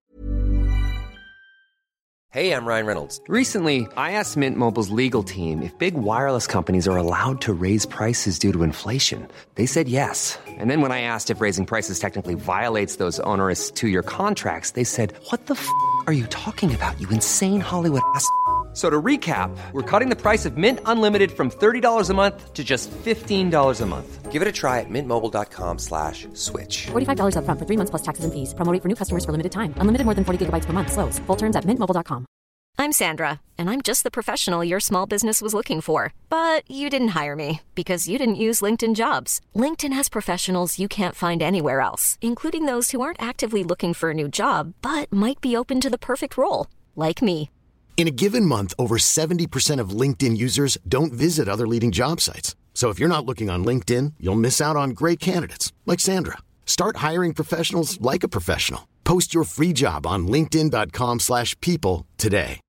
Hey, I'm Ryan Reynolds. Recently, I asked Mint Mobile's legal team if big wireless companies are allowed to raise prices due to inflation. They said yes. And then when I asked if raising prices technically violates those onerous two-year contracts, they said, "What the f*** are you talking about, you insane Hollywood ass?" So to recap, we're cutting the price of Mint Unlimited from thirty dollars a month to just fifteen dollars a month. Give it a try at mintmobile.com slash switch. forty-five dollars up front for three months plus taxes and fees. Promo rate for new customers for limited time. Unlimited more than forty gigabytes per month. Slows full terms at mint mobile dot com. I'm Sandra, and I'm just the professional your small business was looking for. But you didn't hire me because you didn't use LinkedIn Jobs. LinkedIn has professionals you can't find anywhere else, including those who aren't actively looking for a new job, but might be open to the perfect role, like me. In a given month, over seventy percent of LinkedIn users don't visit other leading job sites. So if you're not looking on LinkedIn, you'll miss out on great candidates like Sandra. Start hiring professionals like a professional. Post your free job on linkedin.com slash people today.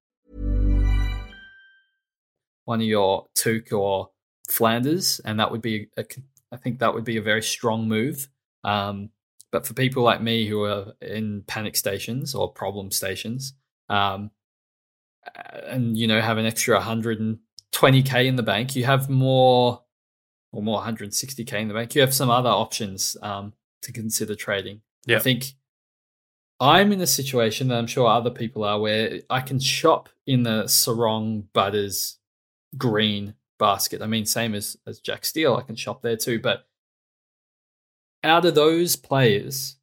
One of your Tuke or Flanders, and that would be, a, I think that would be a very strong move. Um, but for people like me who are in panic stations or problem stations, um, and you know have an extra one hundred twenty K in the bank, you have more, or more one hundred sixty K in the bank. You have some other options um, to consider trading. Yep. I think I'm in a situation that I'm sure other people are where I can shop in the Sarong Butters green basket. I mean, same as, as Jack Steele, I can shop there too. But out of those players,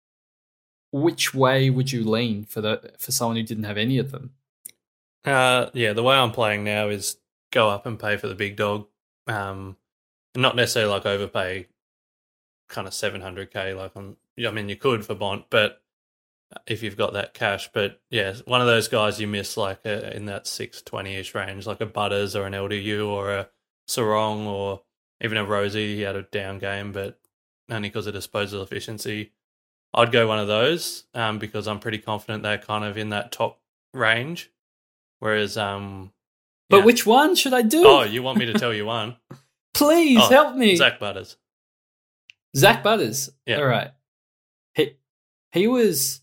which way would you lean for the for someone who didn't have any of them? Uh, yeah, the way I'm playing now is go up and pay for the big dog. Um, not necessarily like overpay kind of seven hundred K like on, I mean, you could for Bont, but if you've got that cash. But yeah, one of those guys you miss like a, in that six twenty-ish range, like a Butters or an L D U or a Sarong or even a Rosie. He had a down game, but only because of disposal efficiency. I'd go one of those um, because I'm pretty confident they're kind of in that top range. Whereas, um, but yeah. which one should I do? Oh, you want me to tell you one? Please Oh, help me. Zach Butters. Zach Butters. Yeah. All right. He he was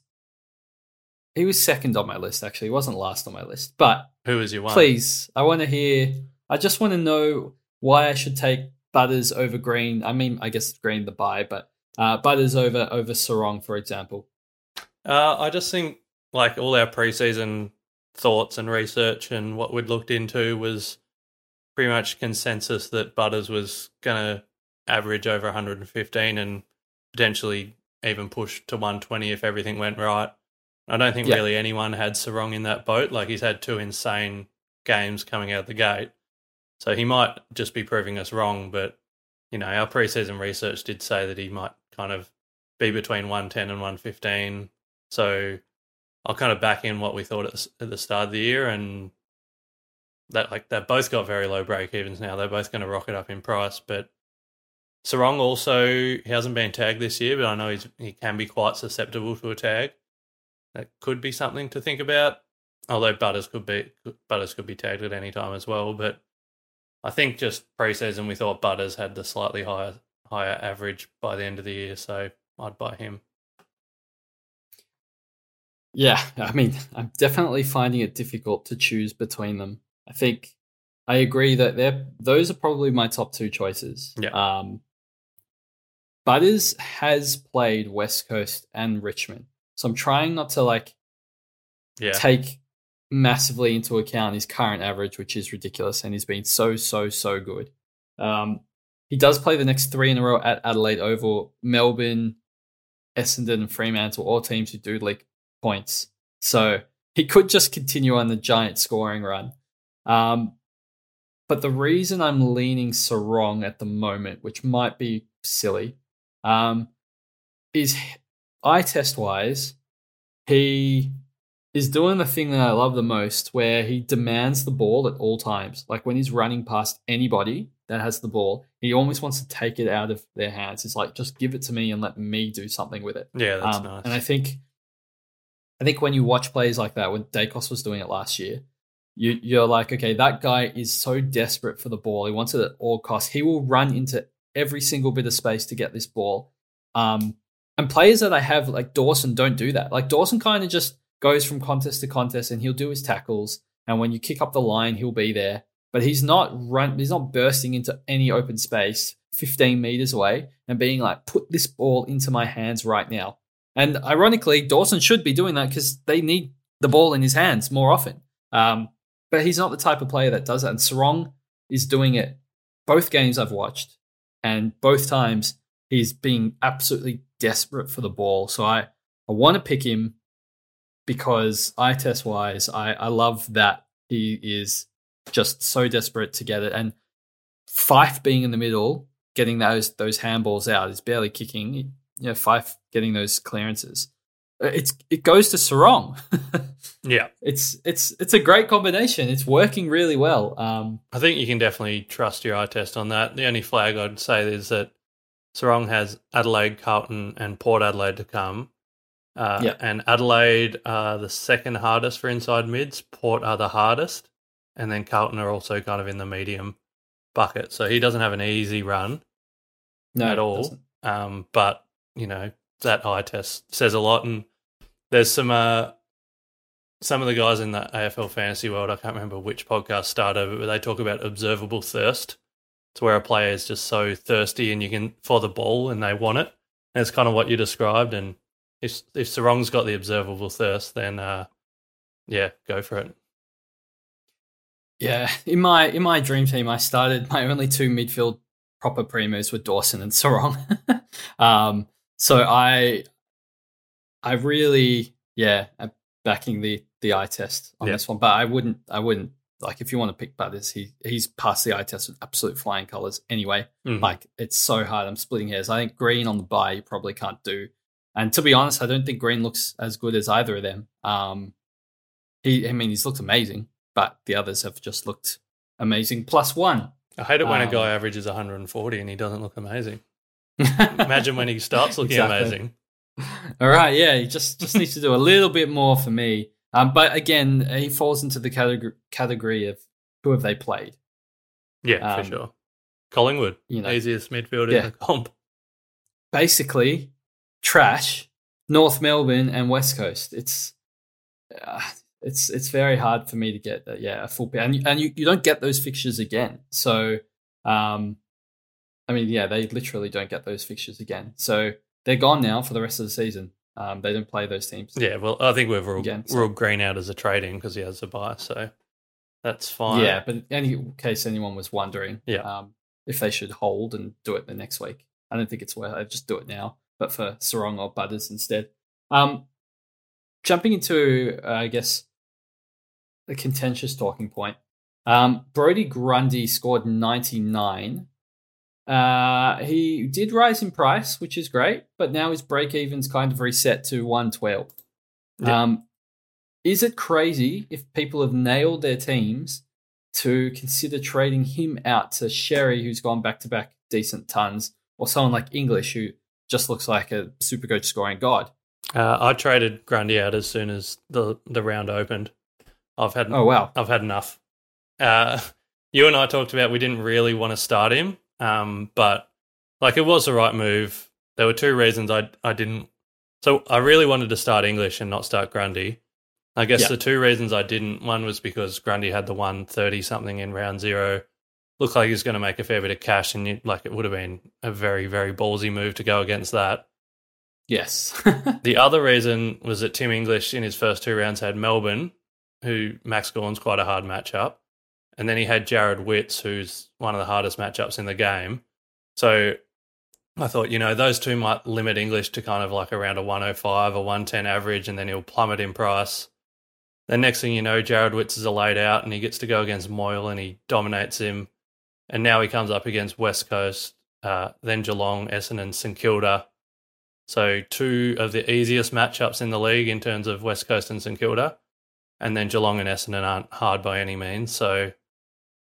he was second on my list. Actually, he wasn't last on my list. But Who is your one? please, I want to hear. I just want to know why I should take Butters over Green. I mean, I guess Green the buy, but uh, Butters over over Sarong, for example. Uh, I just think like all our preseason thoughts and research and what we'd looked into was pretty much consensus that Butters was going to average over one hundred fifteen and potentially even push to one twenty if everything went right. I don't think Yeah. really anyone had Sarong in that boat. Like he's had two insane games coming out the gate. So he might just be proving us wrong, but you know, our preseason research did say that he might kind of be between one ten and one fifteen. So I'll kind of back in what we thought at the, at the start of the year, and that like they've both got very low break evens now. They're both going to rocket up in price. But Sarong also, he hasn't been tagged this year, but I know he's, he can be quite susceptible to a tag. That could be something to think about. Although Butters could be Butters could be tagged at any time as well. But I think just preseason we thought Butters had the slightly higher higher average by the end of the year, so I'd buy him. Yeah, I mean, I'm definitely finding it difficult to choose between them. I think I agree that they're those are probably my top two choices. Yeah. Um, Butters has played West Coast and Richmond, so I'm trying not to like Yeah. take massively into account his current average, which is ridiculous, and he's been so so so good. Um, he does play the next three in a row at Adelaide Oval, Melbourne, Essendon, and Fremantle, all teams who do leak points. So he could just continue on the giant scoring run. Um, but the reason I'm leaning Sarong at the moment, which might be silly, um, is eye test wise, he is doing the thing that I love the most, where he demands the ball at all times. Like when he's running past anybody, that has the ball, he almost wants to take it out of their hands. It's like, just give it to me and let me do something with it. Yeah, that's um, nice. And I think, I think when you watch plays like that, when Dacos was doing it last year, you, you're like, okay, that guy is so desperate for the ball. He wants it at all costs. He will run into every single bit of space to get this ball. Um, and players that I have, like Dawson, don't do that. Like Dawson kind of just goes from contest to contest and he'll do his tackles. And when you kick up the line, he'll be there. But he's not run. He's not bursting into any open space fifteen meters away and being like, put this ball into my hands right now. And ironically, Dawson should be doing that because they need the ball in his hands more often. Um, but he's not the type of player that does that. And Sarong is doing it both games I've watched. And both times he's being absolutely desperate for the ball. So I, I want to pick him because eye test wise, I, I love that he is just so desperate to get it. And Fife being in the middle, getting those those handballs out, is barely kicking. You know, Fife getting those clearances. It's it goes to Sarong. Yeah, it's it's it's a great combination. It's working really well. Um, I think you can definitely trust your eye test on that. The only flag I'd say is that Sarong has Adelaide, Carlton, and Port Adelaide to come. Uh, yeah. And Adelaide are the second hardest for inside mids. Port are the hardest. And then Carlton are also kind of in the medium bucket. So he doesn't have an easy run no, at all. Um, but, you know, that eye test says a lot. And there's some uh, some of the guys in the A F L fantasy world, I can't remember which podcast started, but they talk about observable thirst. It's where a player is just so thirsty and you can for the ball and they want it. And it's kind of what you described. And if if Sarong's got the observable thirst, then uh, yeah, go for it. Yeah, in my in my dream team, I started my only two midfield proper primos were Dawson and Sarong. um, so I, I really, yeah, I'm backing the the eye test on yeah. this one. But I wouldn't, I wouldn't like if you want to pick Butters, he he's passed the eye test with absolute flying colours. Anyway, mm-hmm. like it's so hard. I'm splitting hairs. I think Green on the bye you probably can't do. And to be honest, I don't think Green looks as good as either of them. Um, he, I mean, he's looked amazing. But the others have just looked amazing. Plus one. I hate it when um, a guy averages one hundred forty and he doesn't look amazing. Imagine when he starts looking exactly. amazing. All right, yeah, he just, just needs to do a little bit more for me. Um, but again, he falls into the category category of who have they played. Yeah, um, for sure. Collingwood, you know, easiest midfield yeah. in the comp. Basically, trash, North Melbourne and West Coast. It's... Uh, It's it's very hard for me to get that, yeah, a full pair. And, and you, you don't get those fixtures again. So, um, I mean, yeah, they literally don't get those fixtures again. So they're gone now for the rest of the season. Um, they don't play those teams. Yeah, well, I think we've ruled, again, so. ruled Green out as a trading because he has a buy, so that's fine. Yeah, but in any case anyone was wondering yeah. um, if they should hold and do it the next week, I don't think it's worth it. Just do it now, but for Sarong or Butters instead. Um, jumping into, uh, I guess, a contentious talking point. Um, Brody Grundy scored ninety-nine. Uh, he did rise in price, which is great, but now his break-even's kind of reset to one twelve. Yeah. Um, is it crazy if people have nailed their teams to consider trading him out to Sherry, who's gone back-to-back decent tons, or someone like English, who just looks like a Supercoach scoring god? Uh, I traded Grundy out as soon as the, the round opened. I've had oh wow, I've had enough. Uh, you and I talked about we didn't really want to start him, um, but like it was the right move. There were two reasons I I didn't. So I really wanted to start English and not start Grundy. I guess yeah. the two reasons I didn't. One was because Grundy had the one thirty something in round zero. Looked like he was going to make a fair bit of cash, and you, like it would have been a very very ballsy move to go against that. Yes. The other reason was that Tim English in his first two rounds had Melbourne, who Max Gawn's quite a hard matchup. And then he had Jared Witts, who's one of the hardest matchups in the game. So I thought, you know, those two might limit English to kind of like around a one oh five or one ten average, and then he'll plummet in price. Then next thing you know, Jared Witts is a laid out and he gets to go against Moyle and he dominates him. And now he comes up against West Coast, uh, then Geelong, Essendon, St Kilda. So two of the easiest matchups in the league in terms of West Coast and St Kilda. And then Geelong and Essendon aren't hard by any means. So,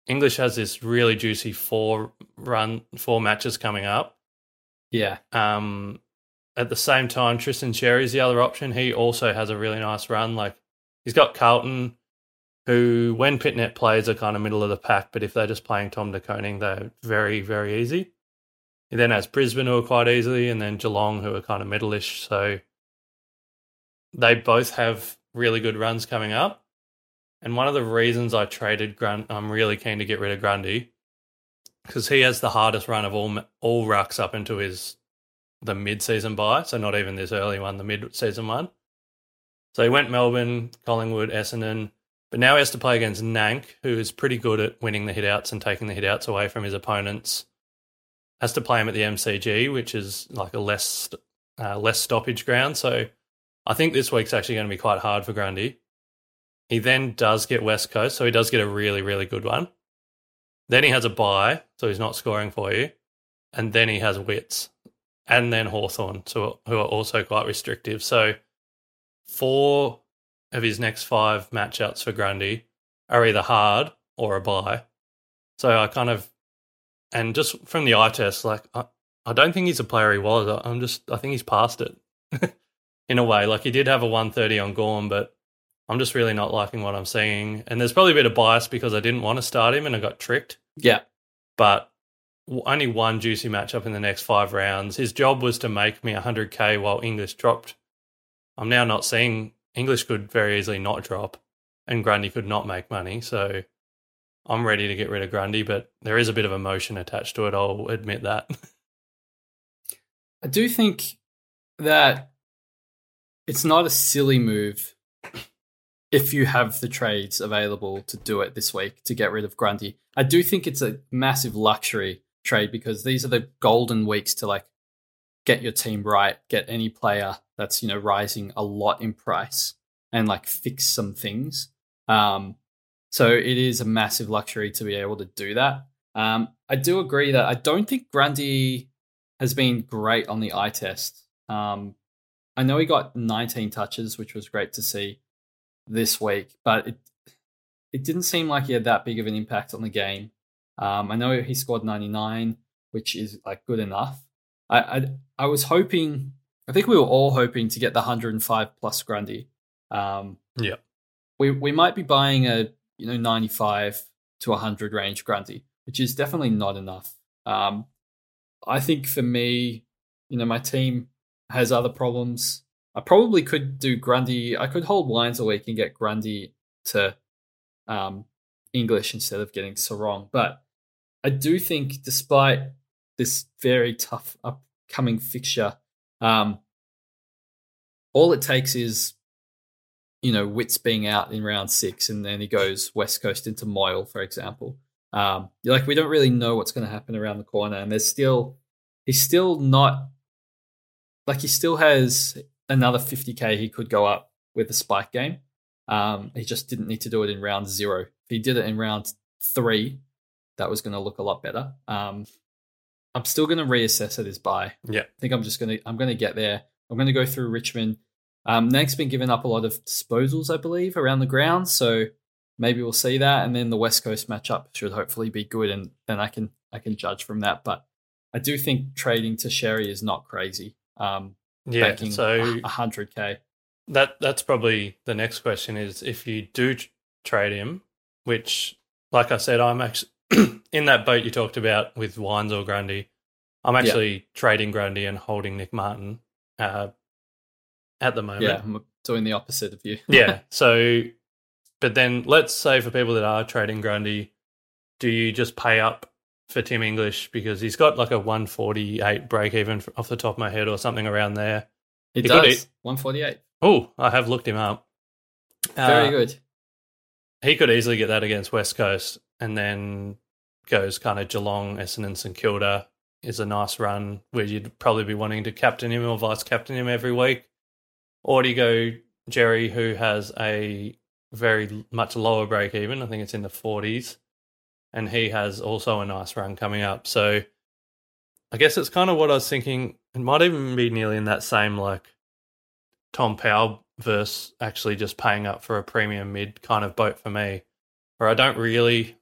English has this really juicy four run, four matches coming up. Yeah. Um, at the same time, Tristan Xerri's the other option. He also has a really nice run. Like he's got Carlton, who when Pitnet plays are kind of middle of the pack, but if they're just playing Tom de Koning, they're very, very easy. He then has Brisbane, who are quite easily, and then Geelong, who are kind of middle-ish. So they both have really good runs coming up. And one of the reasons I traded Grund, I'm really keen to get rid of Grundy, because he has the hardest run of all all rucks up into his the mid-season bye, so not even this early one, the mid-season one. So he went Melbourne, Collingwood, Essendon, but now he has to play against Nank, who is pretty good at winning the hit-outs and taking the hit-outs away from his opponents. Has to play him at the M C G, which is like a less uh, less stoppage ground. So I think this week's actually going to be quite hard for Grundy. He then does get West Coast, so he does get a really, really good one. Then he has a bye, so he's not scoring for you. And then he has Wits. And then Hawthorn, so, who are also quite restrictive. So four of his next five matchups for Grundy are either hard or a bye. So I kind of, and just from the eye test, like I, I don't think he's a player he was. I'm just, I think he's past it in a way. Like he did have a one thirty on Gorm, but I'm just really not liking what I'm seeing. And there's probably a bit of bias because I didn't want to start him and I got tricked. Yeah. But only one juicy matchup in the next five rounds. His job was to make me one hundred K while English dropped. I'm now not seeing English could very easily not drop and Grundy could not make money. So I'm ready to get rid of Grundy, but there is a bit of emotion attached to it. I'll admit that. I do think that it's not a silly move if you have the trades available to do it this week to get rid of Grundy. I do think it's a massive luxury trade because these are the golden weeks to like get your team right, get any player that's, you know, rising a lot in price and like fix some things. Um, so it is a massive luxury to be able to do that. Um, I do agree that I don't think Grundy has been great on the eye test. Um, I know he got nineteen touches, which was great to see this week, but it it didn't seem like he had that big of an impact on the game. Um, I know he scored ninety-nine, which is like good enough. I, I I was hoping, I think we were all hoping to get the one hundred five plus Grundy. Um, yeah, we we might be buying a you know ninety-five to one hundred range Grundy, which is definitely not enough. Um, I think for me, you know, my team has other problems. I probably could do Grundy. I could hold lines a week and get Grundy to um, English instead of getting Sarong. But I do think despite this very tough upcoming fixture, um, all it takes is, you know, Wits being out in round six and then he goes West Coast into Moyle, for example. Um, like we don't really know what's going to happen around the corner. And there's still, he's still not, like he still has another fifty K he could go up with the spike game. Um, he just didn't need to do it in round zero. If he did it in round three, that was going to look a lot better. Um, I'm still going to reassess at his buy. Yeah, I think I'm just going to I'm going to get there. I'm going to go through Richmond. Um, Nank's been giving up a lot of disposals, I believe, around the ground, so maybe we'll see that. And then the West Coast matchup should hopefully be good, and then I can I can judge from that. But I do think trading to Xerri is not crazy. Um, yeah, so one hundred K. That that's probably the next question is if you do t- trade him, which, like I said, I'm actually in that boat you talked about with Wines or Grundy. I'm actually yeah. trading Grundy and holding Nick Martin uh, at the moment. Yeah, I'm doing the opposite of you. yeah, so, but then let's say for people that are trading Grundy, do you just pay up for Tim English because he's got like a one forty-eight break even off the top of my head or something around there? He, he does, one forty-eight. Oh, I have looked him up. Very uh, good. He could easily get that against West Coast and then goes kind of Geelong, Essendon, St Kilda is a nice run where you'd probably be wanting to captain him or vice captain him every week. Or do you go Jerry, who has a very much lower break even? I think it's in the forties. And he has also a nice run coming up. So I guess it's kind of what I was thinking. It might even be nearly in that same like Tom Powell versus actually just paying up for a premium mid kind of boat for me, where I don't really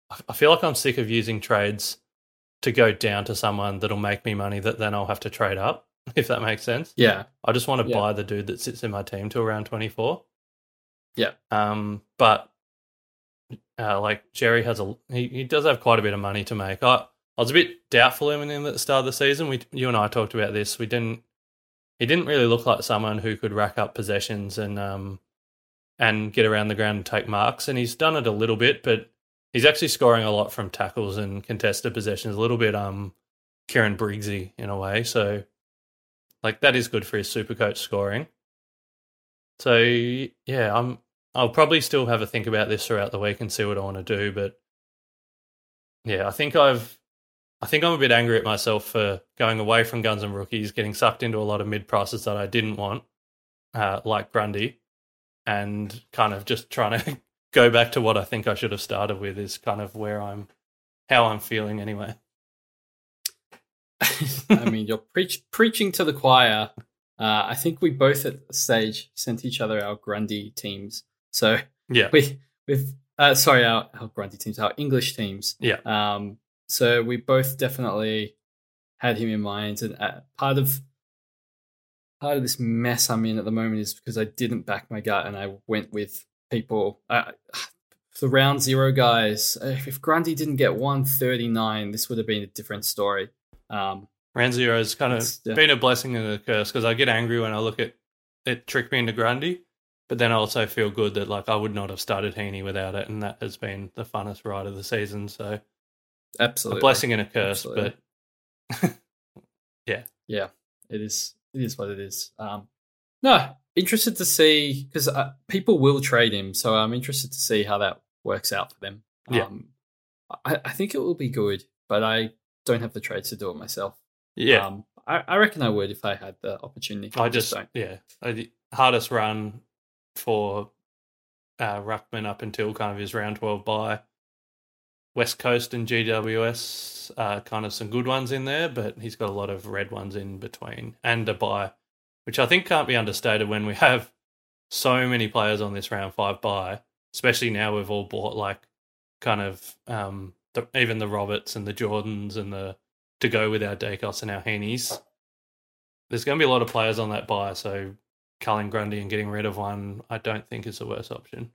I feel like I'm sick of using trades to go down to someone that'll make me money that then I'll have to trade up, if that makes sense. Yeah. I just want to yeah. buy the dude that sits in my team to around twenty-four. Yeah. Um, but uh, like Jerry has a he, he does have quite a bit of money to make. I I was a bit doubtful of him at the start of the season. We you and I talked about this. We didn't he didn't really look like someone who could rack up possessions and um and get around the ground and take marks. And he's done it a little bit, but he's actually scoring a lot from tackles and contested possessions. A little bit um Kieran Briggsy in a way. So like that is good for his Supercoach scoring. So yeah, I'm I'll probably still have a think about this throughout the week and see what I want to do. But yeah, I think I've I think I'm a bit angry at myself for going away from Guns and Rookies, getting sucked into a lot of mid prices that I didn't want, uh, like Grundy, and kind of just trying to go back to what I think I should have started with is kind of where I'm, how I'm feeling anyway. I mean, you're preach, preaching to the choir. Uh, I think we both at the stage sent each other our Grundy teams. So yeah, we we've uh, sorry our, our Grundy teams, our English teams. Yeah. Um. So we both definitely had him in mind, and uh, part of part of this mess I'm in at the moment is because I didn't back my gut and I went with people. Uh, the round zero guys. If Grundy didn't get one thirty-nine, this would have been a different story. Um, round zero has kind of yeah. been a blessing and a curse because I get angry when I look at it trick me into Grundy, but then I also feel good that like I would not have started Heaney without it, and that has been the funnest ride of the season. So absolutely, a blessing and a curse, absolutely. but yeah, yeah, it is. It is what it is. Um, no, interested to see because uh, people will trade him, so I'm interested to see how that works out for them. Yeah. Um, I, I think it will be good, but I don't have the trades to do it myself. Yeah, um, I, I reckon I would if I had the opportunity. I just, don't. yeah, I, hardest run for uh, Ruckman up until kind of his round twelve bye. West Coast and G W S, uh, kind of some good ones in there, but he's got a lot of red ones in between and a bye, which I think can't be understated when we have so many players on this round five bye, especially now we've all bought like kind of um, the, even the Roberts and the Jordans and the to go with our Dacos and our Heenies. There's going to be a lot of players on that bye, so culling Grundy and getting rid of one I don't think is the worst option.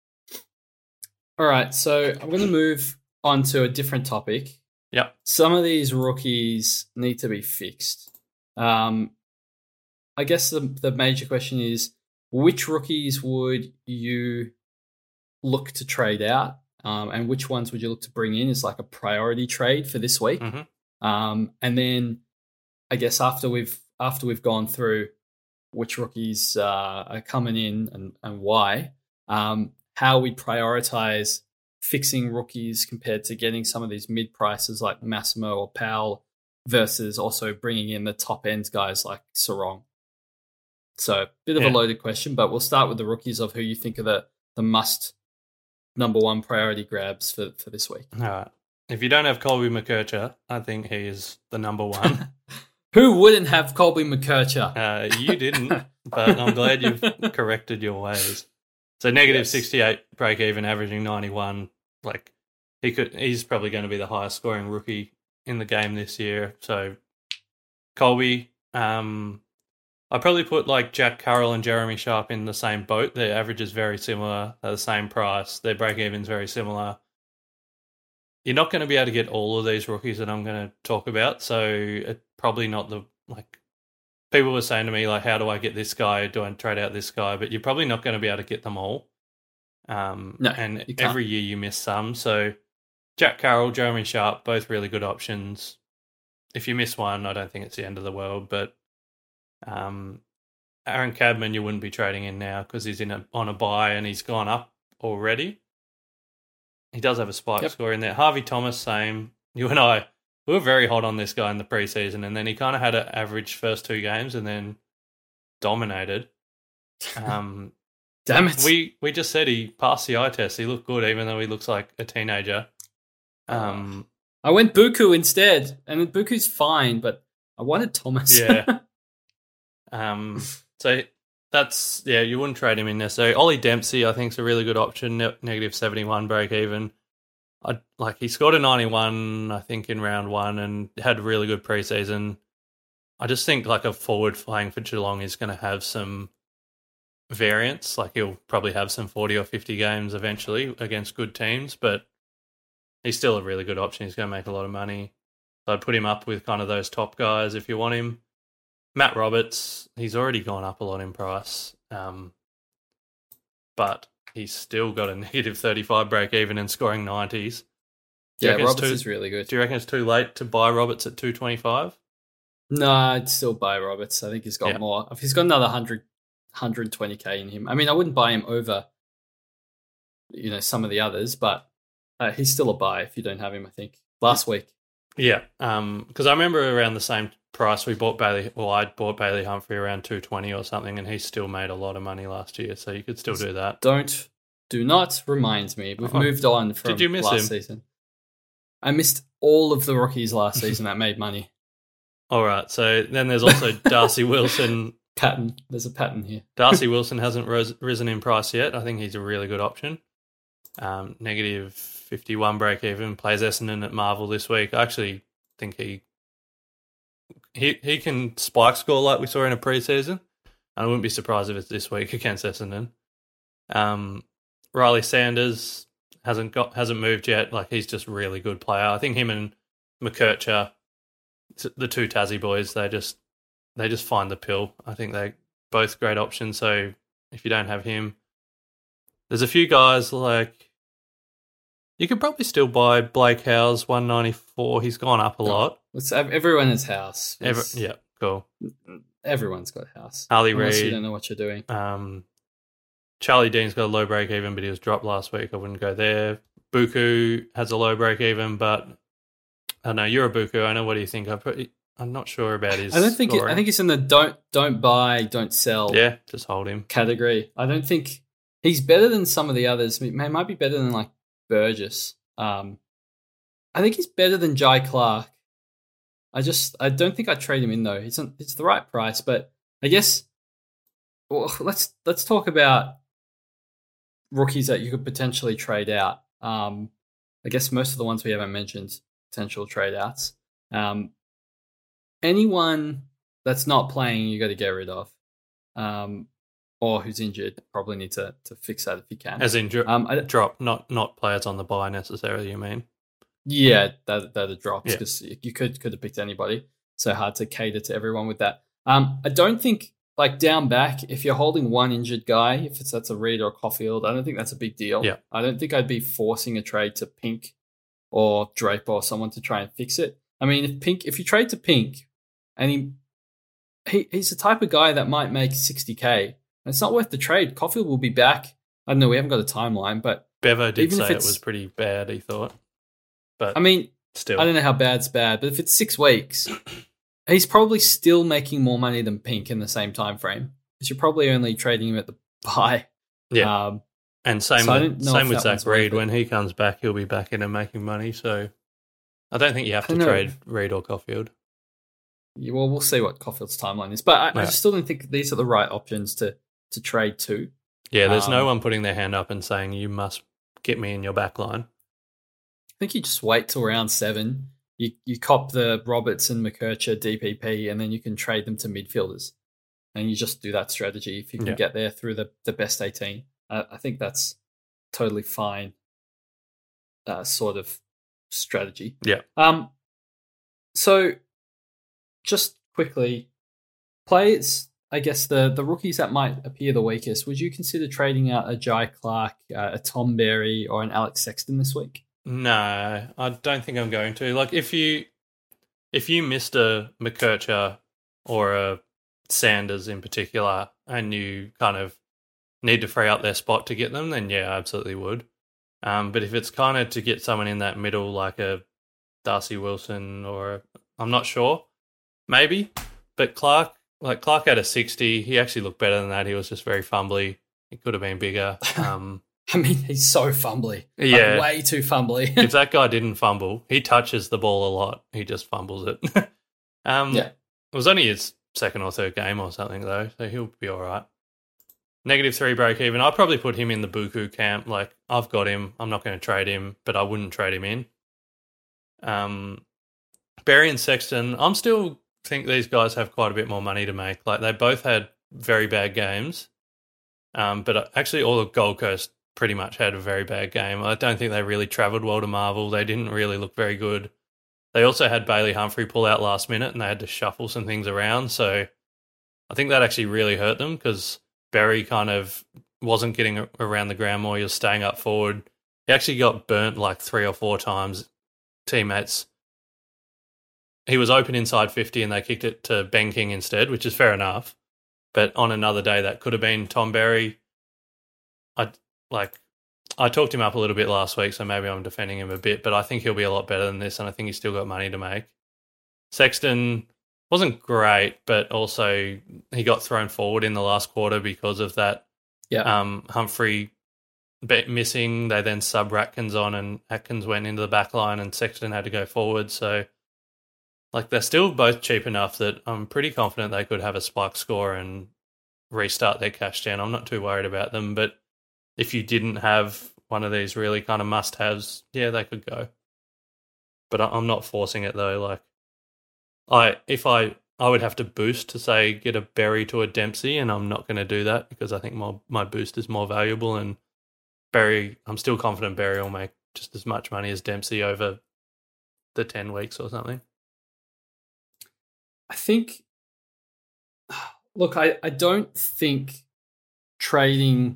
All right, so I'm going to move on to a different topic. Yep. Some of these rookies need to be fixed. Um, I guess the the major question is, which rookies would you look to trade out, um, and which ones would you look to bring in as like a priority trade for this week? Mm-hmm. Um, and then I guess after we've after we've gone through which rookies uh, are coming in and, and why, um, how we prioritize fixing rookies compared to getting some of these mid prices like Massimo or Powell versus also bringing in the top end guys like Sarong. So a bit of yeah. a loaded question, but we'll start with the rookies of who you think are the, the must number one priority grabs for, for this week. All right. If you don't have Colby McKercher, I think he is the number one. Who wouldn't have Colby McKercher? Uh, you didn't, but I'm glad you've corrected your ways. So negative yes. sixty-eight break even, averaging ninety-one. Like he could, he's probably going to be the highest scoring rookie in the game this year. So Colby, um, I probably put like Jack Carroll and Jeremy Sharp in the same boat. Their average is very similar. They're the same price. Their break even's very similar. You're not going to be able to get all of these rookies that I'm going to talk about. So it's probably not the like. People were saying to me, like, how do I get this guy? Do I trade out this guy? But you're probably not going to be able to get them all. Um, no, and every year you miss some. So Jack Carroll, Jeremy Sharp, both really good options. If you miss one, I don't think it's the end of the world. But um, Aaron Cadman, you wouldn't be trading in now because he's in a, on a buy and he's gone up already. He does have a spike yep. score in there. Harvey Thomas, same. You and I, we were very hot on this guy in the preseason, and then he kind of had an average first two games and then dominated. Um, Damn it. We we just said he passed the eye test. He looked good, even though he looks like a teenager. Um, I went Buku instead, and Buku's fine, but I wanted Thomas. yeah. Um. So that's, yeah, you wouldn't trade him in necessarily. Ollie Dempsey, I think, is a really good option. Ne- negative seventy-one break even. I like he scored a ninety-one, I think, in round one, and had a really good preseason. I just think like a forward playing for Geelong is going to have some variance. Like he'll probably have some forty or fifty games eventually against good teams, but he's still a really good option. He's going to make a lot of money. So I'd put him up with kind of those top guys if you want him. Matt Roberts, he's already gone up a lot in price, um, but he's still got a negative thirty-five break even and scoring nineties. Yeah, Roberts too, is really good. Do you reckon it's too late to buy Roberts at two twenty-five? No, I'd still buy Roberts. I think he's got yeah. more. If he's got another one hundred, one twenty K in him. I mean, I wouldn't buy him over, you know, some of the others, but uh, he's still a buy if you don't have him, I think. Last week. Yeah, because um, I remember around the same price we bought Bailey, well, I bought Bailey Humphrey around two twenty or something, and he still made a lot of money last year, so you could still do that. Don't, do not remind me. We've oh, moved on from did you miss last him? season. I missed all of the rookies last season that made money. All right, so then there's also Darcy Wilson. Pattern. There's a pattern here. Darcy Wilson hasn't rose, risen in price yet. I think he's a really good option. Um, negative fifty-one break even, plays Essendon at Marvel this week. I actually think he he he can spike score like we saw in a preseason. I wouldn't be surprised if it's this week against Essendon. Um, Riley Sanders hasn't got hasn't moved yet. Like he's just a really good player. I think him and McKercher, the two Tassie boys, they just they just find the pill. I think they're both great options. So if you don't have him, there's a few guys like you could probably still buy Blake Howes one ninety-four. He's gone up a lot. It's everyone is House. Every, yeah, cool. Everyone's got House. Harley Unless Reid. You don't know what you're doing. Um, Charlie Dean's got a low break even, but he was dropped last week. I wouldn't go there. Buku has a low break even, but I don't know. You're a Buku. I know. What do you think? I put, I'm not sure about his. I don't think. It, scoring. I think it's in the don't don't buy, don't sell. Yeah, just hold him category. I don't think he's better than some of the others. He might be better than like Burgess. Um, I think he's better than Jai Clark. I just I don't think I'd trade him in though. It's it's the right price, but I guess well, let's let's talk about rookies that you could potentially trade out. Um, I guess most of the ones we haven't mentioned potential trade outs. Um, anyone that's not playing, you got to get rid of, um, or who's injured. Probably need to to fix that if you can. As in dro- um, I, drop, not not players on the buy necessarily. You mean? Yeah, that that are drops because yeah. you could could have picked anybody. So hard to cater to everyone with that. Um, I don't think like down back if you're holding one injured guy, if it's that's a Reid or a Caulfield, I don't think that's a big deal. Yeah. I don't think I'd be forcing a trade to Pink or Draper or someone to try and fix it. I mean, if Pink, if you trade to Pink, and he, he he's the type of guy that might make sixty K, it's not worth the trade. Caulfield will be back. I don't know. We haven't got a timeline, but Bevo did say it was pretty bad. He thought. But I mean, still, I don't know how bad's bad, but if it's six weeks, he's probably still making more money than Pink in the same time frame. Because you're probably only trading him at the buy. Yeah, um, and same so with, same with Zach Reid. When he comes back, he'll be back in and making money. So I don't think you have to trade Reid or Caulfield. Yeah, well, we'll see what Caulfield's timeline is, but I, yeah. I just still don't think these are the right options to to trade to. Yeah, there's um, no one putting their hand up and saying you must get me in your back line. I think you just wait till round seven. You you cop the Roberts and McKercher D P P, and then you can trade them to midfielders. And you just do that strategy if you can yeah. get there through the, the best eighteen. Uh, I think that's totally fine uh, sort of strategy. Yeah. Um. So, just quickly, players, I guess the, the rookies that might appear the weakest, would you consider trading out a Jai Clark, uh, a Tom Berry, or an Alex Sexton this week? No, I don't think I'm going to. Like, if you if you missed a McKercher or a Sanders in particular, and you kind of need to free up their spot to get them, then yeah, I absolutely would. Um, but if it's kind of to get someone in that middle, like a Darcy Wilson or a, I'm not sure, maybe. But Clark, like Clark had a sixty. He actually looked better than that. He was just very fumbly. He could have been bigger. Um, I mean, he's so fumbly. Yeah. Like, way too fumbly. If that guy didn't fumble, he touches the ball a lot. He just fumbles it. um, yeah. It was only his second or third game or something, though, so he'll be all right. negative three break even. I'd probably put him in the Buku camp. Like, I've got him. I'm not going to trade him, but I wouldn't trade him in. Um, Berry and Sexton, I'm still think these guys have quite a bit more money to make. Like, they both had very bad games, um, but actually all of Gold Coast pretty much had a very bad game. I don't think they really travelled well to Marvel. They didn't really look very good. They also had Bailey Humphrey pull out last minute and they had to shuffle some things around. So I think that actually really hurt them because Berry kind of wasn't getting around the ground more. He was staying up forward. He actually got burnt like three or four times. Teammates. He was open inside fifty and they kicked it to Ben King instead, which is fair enough. But on another day, that could have been Tom Berry. I like. I talked him up a little bit last week, so maybe I'm defending him a bit, but I think he'll be a lot better than this, and I think he's still got money to make. Sexton wasn't great, but also he got thrown forward in the last quarter because of that. Yeah. Um, Humphrey bit missing. They then sub Atkins on, and Atkins went into the back line, and Sexton had to go forward. So, like, they're still both cheap enough that I'm pretty confident they could have a spike score and restart their cash down. I'm not too worried about them, but if you didn't have one of these really kind of must-haves, yeah, they could go. But I'm not forcing it though. Like, I if I I would have to boost to say get a Berry to a Dempsey, and I'm not going to do that because I think my my boost is more valuable. And Berry, I'm still confident Berry will make just as much money as Dempsey over the ten weeks or something. I think. Look, I, I don't think trading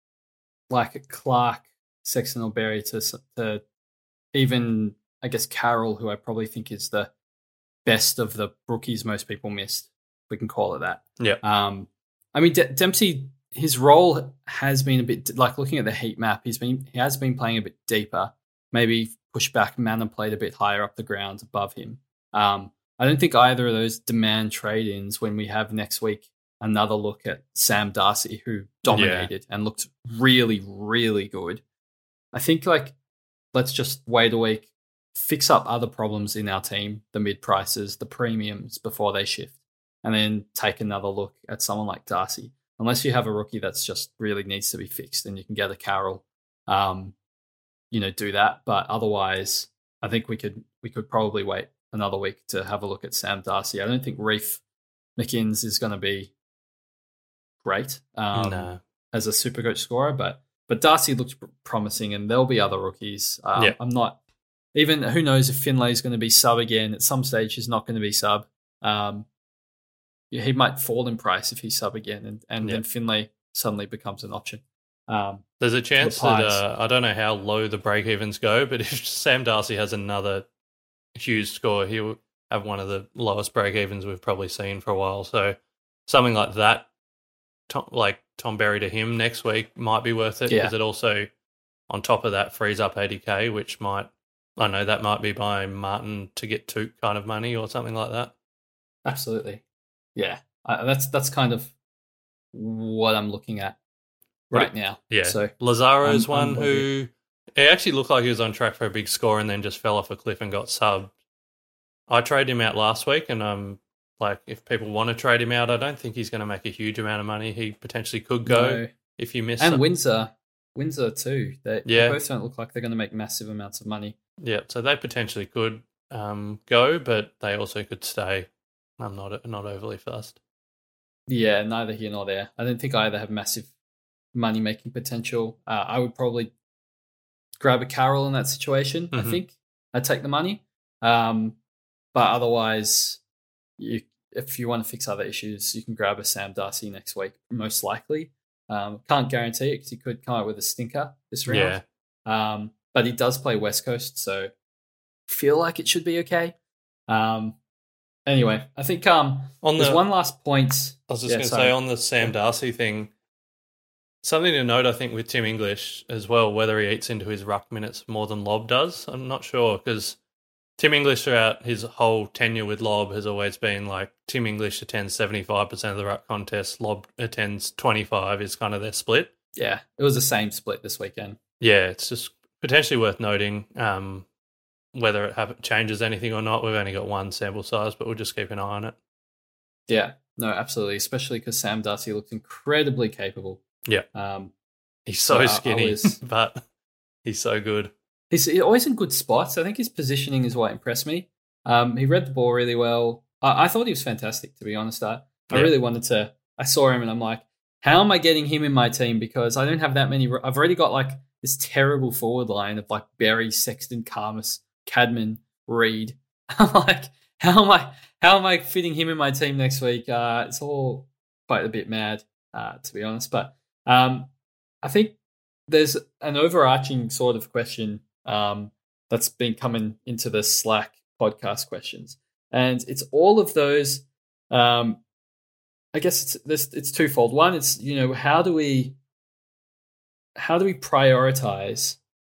like a Clark, Sexton or Berry to, to even, I guess, Carroll, who I probably think is the best of the rookies most people missed, we can call it that. Yeah. Um, I mean, De- Dempsey, his role has been a bit, like looking at the heat map, he's been he has been playing a bit deeper, maybe push back man and played a bit higher up the ground above him. Um, I don't think either of those demand trade-ins when we have next week another look at Sam Darcy, who dominated yeah. and looked really, really good. I think, like, let's just wait a week, fix up other problems in our team, the mid-prices, the premiums before they shift, and then take another look at someone like Darcy. Unless you have a rookie that's just really needs to be fixed and you can get a Carroll, um, you know, do that. But otherwise, I think we could we could probably wait another week to have a look at Sam Darcy. I don't think Reef McInnes is going to be great um, no. as a Supercoach scorer, but but Darcy looks pr- promising, and there'll be other rookies. Um, yeah. I'm not even. Who knows if Finlay's going to be sub again? At some stage, he's not going to be sub. Um, yeah, he might fall in price if he's sub again, and and yeah. then Finlay suddenly becomes an option. Um, There's a chance the that uh, I don't know how low the break evens go, but if Sam Darcy has another huge score, he'll have one of the lowest break evens we've probably seen for a while. So something like that. Tom, like Tom Berry to him next week might be worth it because yeah. it also, on top of that, frees up eighty K, which might, I know that might be buying Martin to get Toot kind of money or something like that. Absolutely. Yeah. Uh, that's that's kind of what I'm looking at right it, now. Yeah. So Lazaro's I'm, one I'm who, it actually looked like he was on track for a big score and then just fell off a cliff and got subbed. I traded him out last week and um. Like, if people want to trade him out, I don't think he's going to make a huge amount of money. He potentially could go no. if you miss And some. Windsor. Windsor too. They, yeah. they both don't look like they're going to make massive amounts of money. Yeah, so they potentially could um, go, but they also could stay. I'm not not overly fussed. Yeah, neither here nor there. I don't think either have massive money-making potential. Uh, I would probably grab a Carroll in that situation, Mm-hmm. I think. I'd take the money. Um, but otherwise, you if you want to fix other issues, you can grab a Sam Darcy next week, most likely. Um, can't guarantee it because he could come out with a stinker this round. Yeah. Um, but he does play West Coast, so feel like it should be okay. Um, anyway, I think um, on there's the, one last point. I was just yeah, going to say on the Sam Darcy thing, something to note, I think, with Tim English as well, whether he eats into his ruck minutes more than Lob does. I'm not sure because Tim English throughout his whole tenure with Lob has always been like Tim English attends seventy-five percent of the ruck contests, Lob attends twenty-five is kind of their split. Yeah, it was the same split this weekend. Yeah, it's just potentially worth noting um, whether it have, changes anything or not. We've only got one sample size, but we'll just keep an eye on it. Yeah, no, absolutely, especially because Sam Darcy looks incredibly capable Yeah. Um, he's so I- I skinny, was- but he's so good. He's always in good spots. I think his positioning is what impressed me. Um, he read the ball really well. I, I thought he was fantastic, to be honest. I, I Yeah. really wanted to. I saw him and I'm like, how am I getting him in my team? Because I don't have that many. I've already got like this terrible forward line of like Berry, Sexton, Karmas, Cadman, Reed. I'm like, how am I? How am I fitting him in my team next week? Uh, it's all quite a bit mad, uh, to be honest. But um, I think there's an overarching sort of question um, that's been coming into the Slack podcast questions, and it's all of those. Um, I guess it's this. It's twofold. One, it's you know how do we how do we prioritize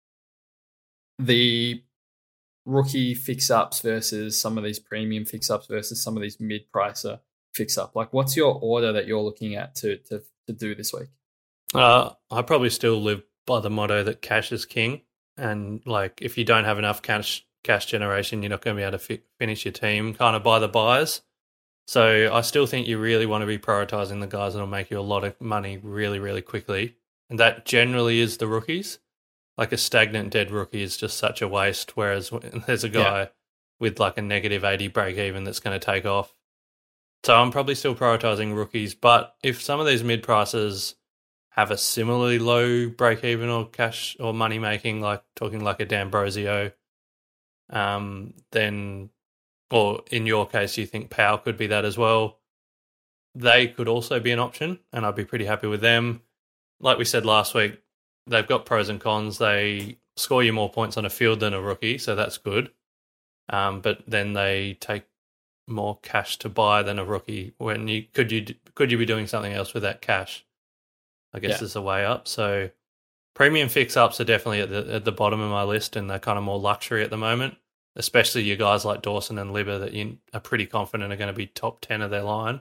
the rookie fix-ups versus some of these premium fix-ups versus some of these mid-pricer fix-up? Like, what's your order that you're looking at to to, to do this week? Uh, I probably still live by the motto that cash is king, and like if you don't have enough cash cash generation, you're not going to be able to fi- finish your team kind of by the buys. So I still think you really want to be prioritizing the guys that will make you a lot of money really, really quickly, and that generally is the rookies. Like a stagnant dead rookie is just such a waste, whereas there's a guy Yeah. with like a negative eighty break even that's going to take off. So I'm probably still prioritizing rookies, but if some of these mid prices have a similarly low break even or cash or money making, like talking like a D'Ambrosio, um, then, or in your case, you think Powell could be that as well, they could also be an option, and I'd be pretty happy with them. Like we said last week, they've got pros and cons. They score you more points on a field than a rookie, so that's good. Um, but then they take more cash to buy than a rookie. When you could you could you be doing something else with that cash? I guess Yeah. there's a way up. So premium fix ups are definitely at the at the bottom of my list, and they're kind of more luxury at the moment. Especially you guys like Dawson and Libba that you are pretty confident are going to be top ten of their line.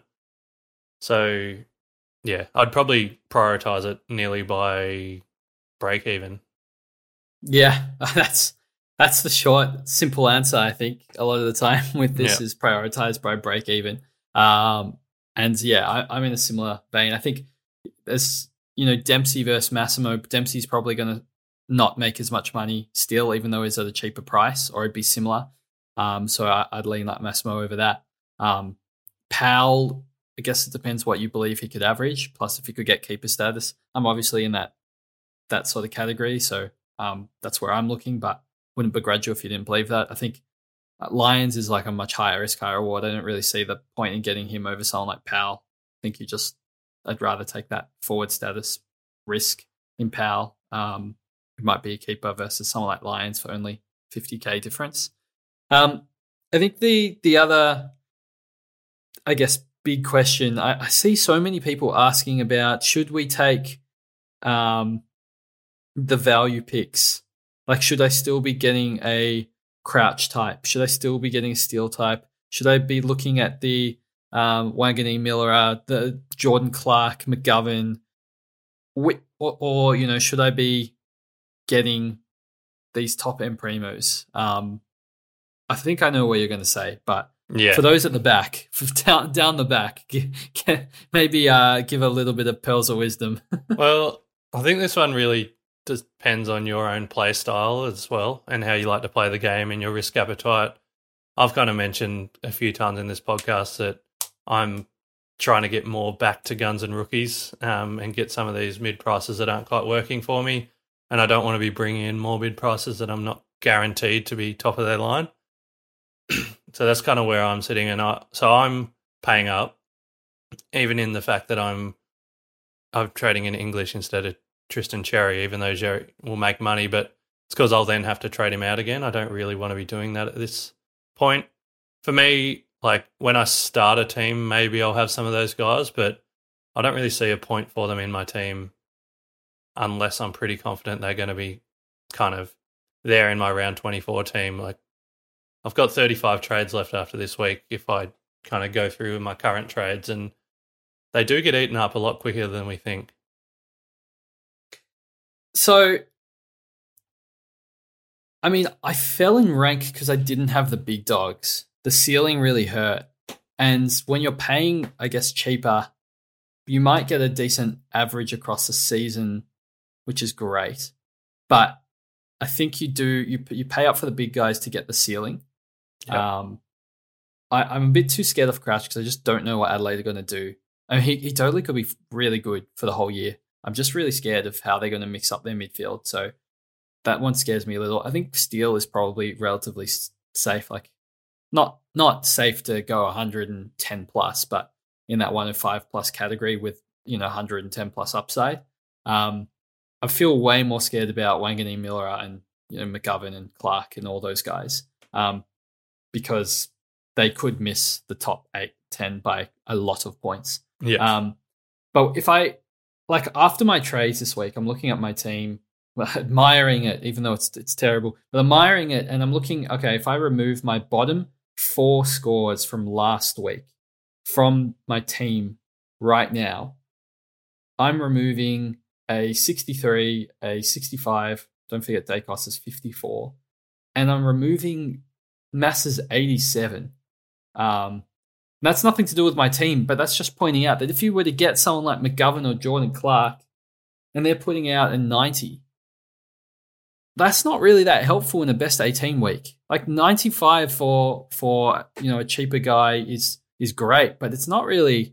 So yeah, I'd probably prioritize it nearly by break even. Yeah, that's that's the short, simple answer. I think a lot of the time with this Yeah. is prioritized by break even. Um, and yeah, I, I'm in a similar vein. I think there's you know Dempsey versus Massimo. Dempsey's probably going to not make as much money still, even though he's at a cheaper price, or it'd be similar. Um, so I, I'd lean like Massimo over that. Um, Powell, I guess it depends what you believe he could average. Plus, if he could get keeper status, I'm obviously in that that sort of category. So um, that's where I'm looking, but wouldn't begrudge you if you didn't believe that. I think uh, Lions is like a much higher risk, higher reward. I don't really see the point in getting him over someone like Powell. I think you just, I'd rather take that forward status risk in Powell. Um, it might be a keeper versus someone like Lions for only fifty K difference. Um, I think the the other, I guess, big question, I, I see so many people asking about, should we take um, the value picks? Like, should I still be getting a Crouch type? Should I still be getting a Steele type? Should I be looking at the um, Wagner, Miller, uh, the Jordan Clark, McGovern, or, or, you know, should I be getting these top end primos? Um, I think I know what you're going to say, but Yeah. for those at the back, for down down the back, g- g- maybe uh, give a little bit of pearls of wisdom. Well, I think this one really depends on your own play style as well and how you like to play the game and your risk appetite. I've kind of mentioned a few times in this podcast that I'm trying to get more back to guns and rookies um, and get some of these mid prices that aren't quite working for me. And I don't want to be bringing in more mid prices that I'm not guaranteed to be top of their line. So that's kind of where I'm sitting. And I, so I'm paying up, even in the fact that I'm I'm trading in English instead of Tristan Cherry, even though Cherry will make money, but it's because I'll then have to trade him out again. I don't really want to be doing that at this point. For me, like when I start a team, maybe I'll have some of those guys, but I don't really see a point for them in my team unless I'm pretty confident they're going to be kind of there in my round twenty-four team. Like I've got thirty-five trades left after this week if I kind of go through my current trades, and they do get eaten up a lot quicker than we think. So, I mean, I fell in rank because I didn't have the big dogs. The ceiling really hurt. And when you're paying, I guess, cheaper you might get a decent average across the season, which is great. But I think you do you you pay up for the big guys to get the ceiling. Yep. Um, I, I'm a bit too scared of Crouch because I just don't know what Adelaide are going to do. I mean, he, he totally could be really good for the whole year. I'm just really scared of how they're going to mix up their midfield. So that one scares me a little. I think Steele is probably relatively safe. Like not not safe to go one hundred ten plus, but in that one oh five plus category with, you know, one hundred ten plus upside. Um, I feel way more scared about Wanganeen, Miller and, you know, McGovern and Clark and all those guys um, because they could miss the top eight, ten by a lot of points. Yeah. Um, but if I, like after my trades this week, I'm looking at my team, admiring it, even though it's it's terrible, but admiring it, and I'm looking, okay, if I remove my bottom four scores from last week from my team right now, I'm removing a sixty-three, a sixty-five, don't forget Dacos is fifty-four, and I'm removing Massa's eighty-seven. Um, that's nothing to do with my team, but that's just pointing out that if you were to get someone like McGovern or Jordan Clark and they're putting out a ninety, that's not really that helpful in a best eighteen week. Like ninety-five for for you know a cheaper guy is is great, but it's not really.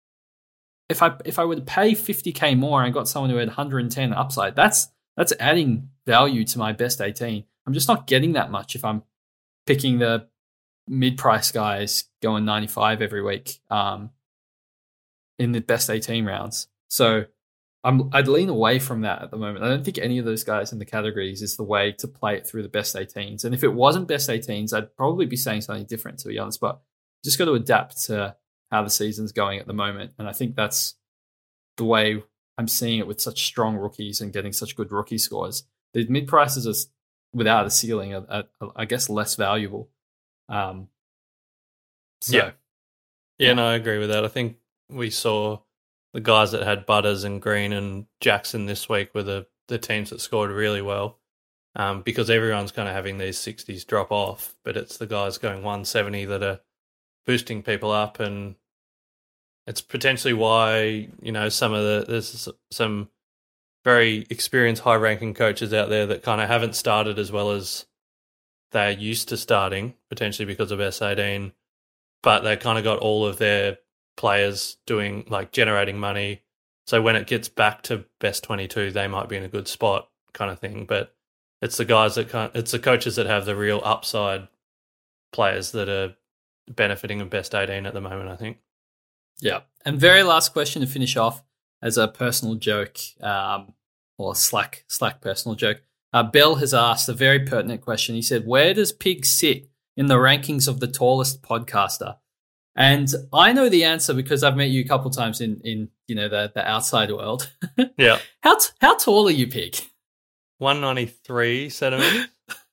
If I if I were to pay fifty K more and got someone who had one hundred ten upside, that's that's adding value to my best eighteen. I'm just not getting that much if I'm picking the mid-price guys going ninety-five every week um, in the best eighteen rounds. So I'm, I'd lean away from that at the moment. I don't think any of those guys in the categories is the way to play it through the best eighteens. And if it wasn't best eighteens, I'd probably be saying something different, to be honest. But just got to adapt to how the season's going at the moment. And I think that's the way I'm seeing it with such strong rookies and getting such good rookie scores. The mid-prices are, without a ceiling, are, are, are, I guess, less valuable. Um, so, yeah. yeah, yeah, no, I agree with that. I think we saw the guys that had Butters and Green and Jackson this week were the, the teams that scored really well um, because everyone's kind of having these sixties drop off, but it's the guys going one seventy that are boosting people up, and it's potentially why, you know, some of the there's some very experienced high-ranking coaches out there that kind of haven't started as well as they're used to starting, potentially because of S eighteen, but they kind of got all of their players doing, like, generating money. So when it gets back to best twenty-two, they might be in a good spot kind of thing. But it's the guys that can't, it's the coaches that have the real upside players that are benefiting of best eighteen at the moment, I think. Yeah. And very last question to finish off as a personal joke, um, or slack, slack personal joke. Uh, Bell has asked a very pertinent question. He said, where does Pig sit in the rankings of the tallest podcaster? And I know the answer because I've met you a couple of times in, in you know, the, the outside world. Yeah. How t- how tall are you, Pig? one ninety-three centimeters.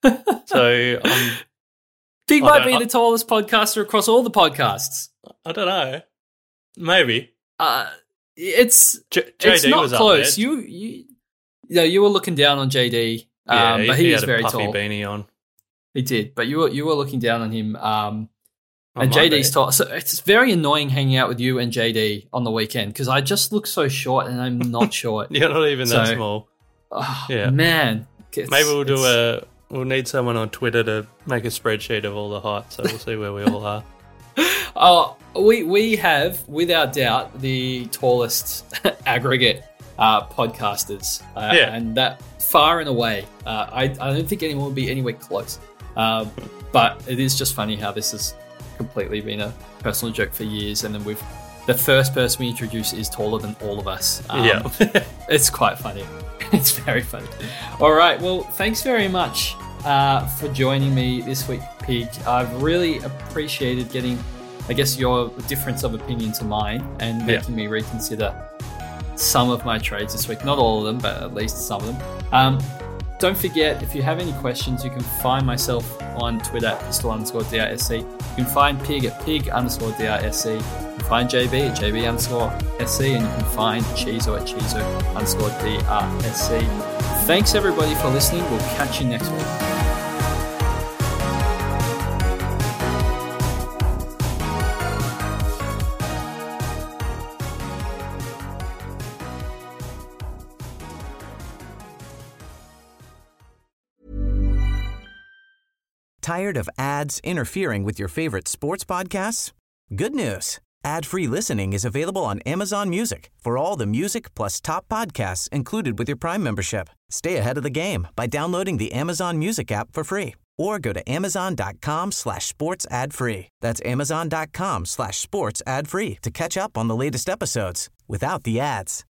So um, Pig might be I, the tallest podcaster across all the podcasts. I don't know. Maybe. Uh, it's J- it's not was close. You you yeah, you were looking down on J D. Yeah, um, he, but he, he is had very a puffy tall. beanie on. He did, but you were you were looking down on him. Um, Oh, and J D's tall, so it's very annoying hanging out with you and J D on the weekend because I just look so short and I'm not short. You're not even so, that small. Oh, yeah, man. Maybe we'll do a. We'll need someone on Twitter to make a spreadsheet of all the heights, so we'll see where we all are. Oh, we we have without doubt the tallest aggregate uh, podcasters, uh, yeah. and that far and away. Uh, I I don't think anyone will be anywhere close. Um, but it is just funny how this has completely been a personal joke for years, and then we've the first person we introduce is taller than all of us. Um, yeah, it's quite funny. It's very funny. All right, well, thanks very much uh, for joining me this week, Pig. I've really appreciated getting, I guess, your difference of opinion to mine and making yeah. me reconsider some of my trades this week. Not all of them, but at least some of them. Um, Don't forget, if you have any questions, you can find myself on Twitter at pistol underscore DRSC. You can find Pig at pig underscore DRSC. You can find J B at J B underscore SC. And you can find Chizo at Chizo underscore DRSC. Thanks, everybody, for listening. We'll catch you next week. Tired of ads interfering with your favorite sports podcasts? Good news. Ad-free listening is available on Amazon Music for all the music plus top podcasts included with your Prime membership. Stay ahead of the game by downloading the Amazon Music app for free or go to amazon.com slash sports ad free. That's amazon.com slash sports ad free to catch up on the latest episodes without the ads.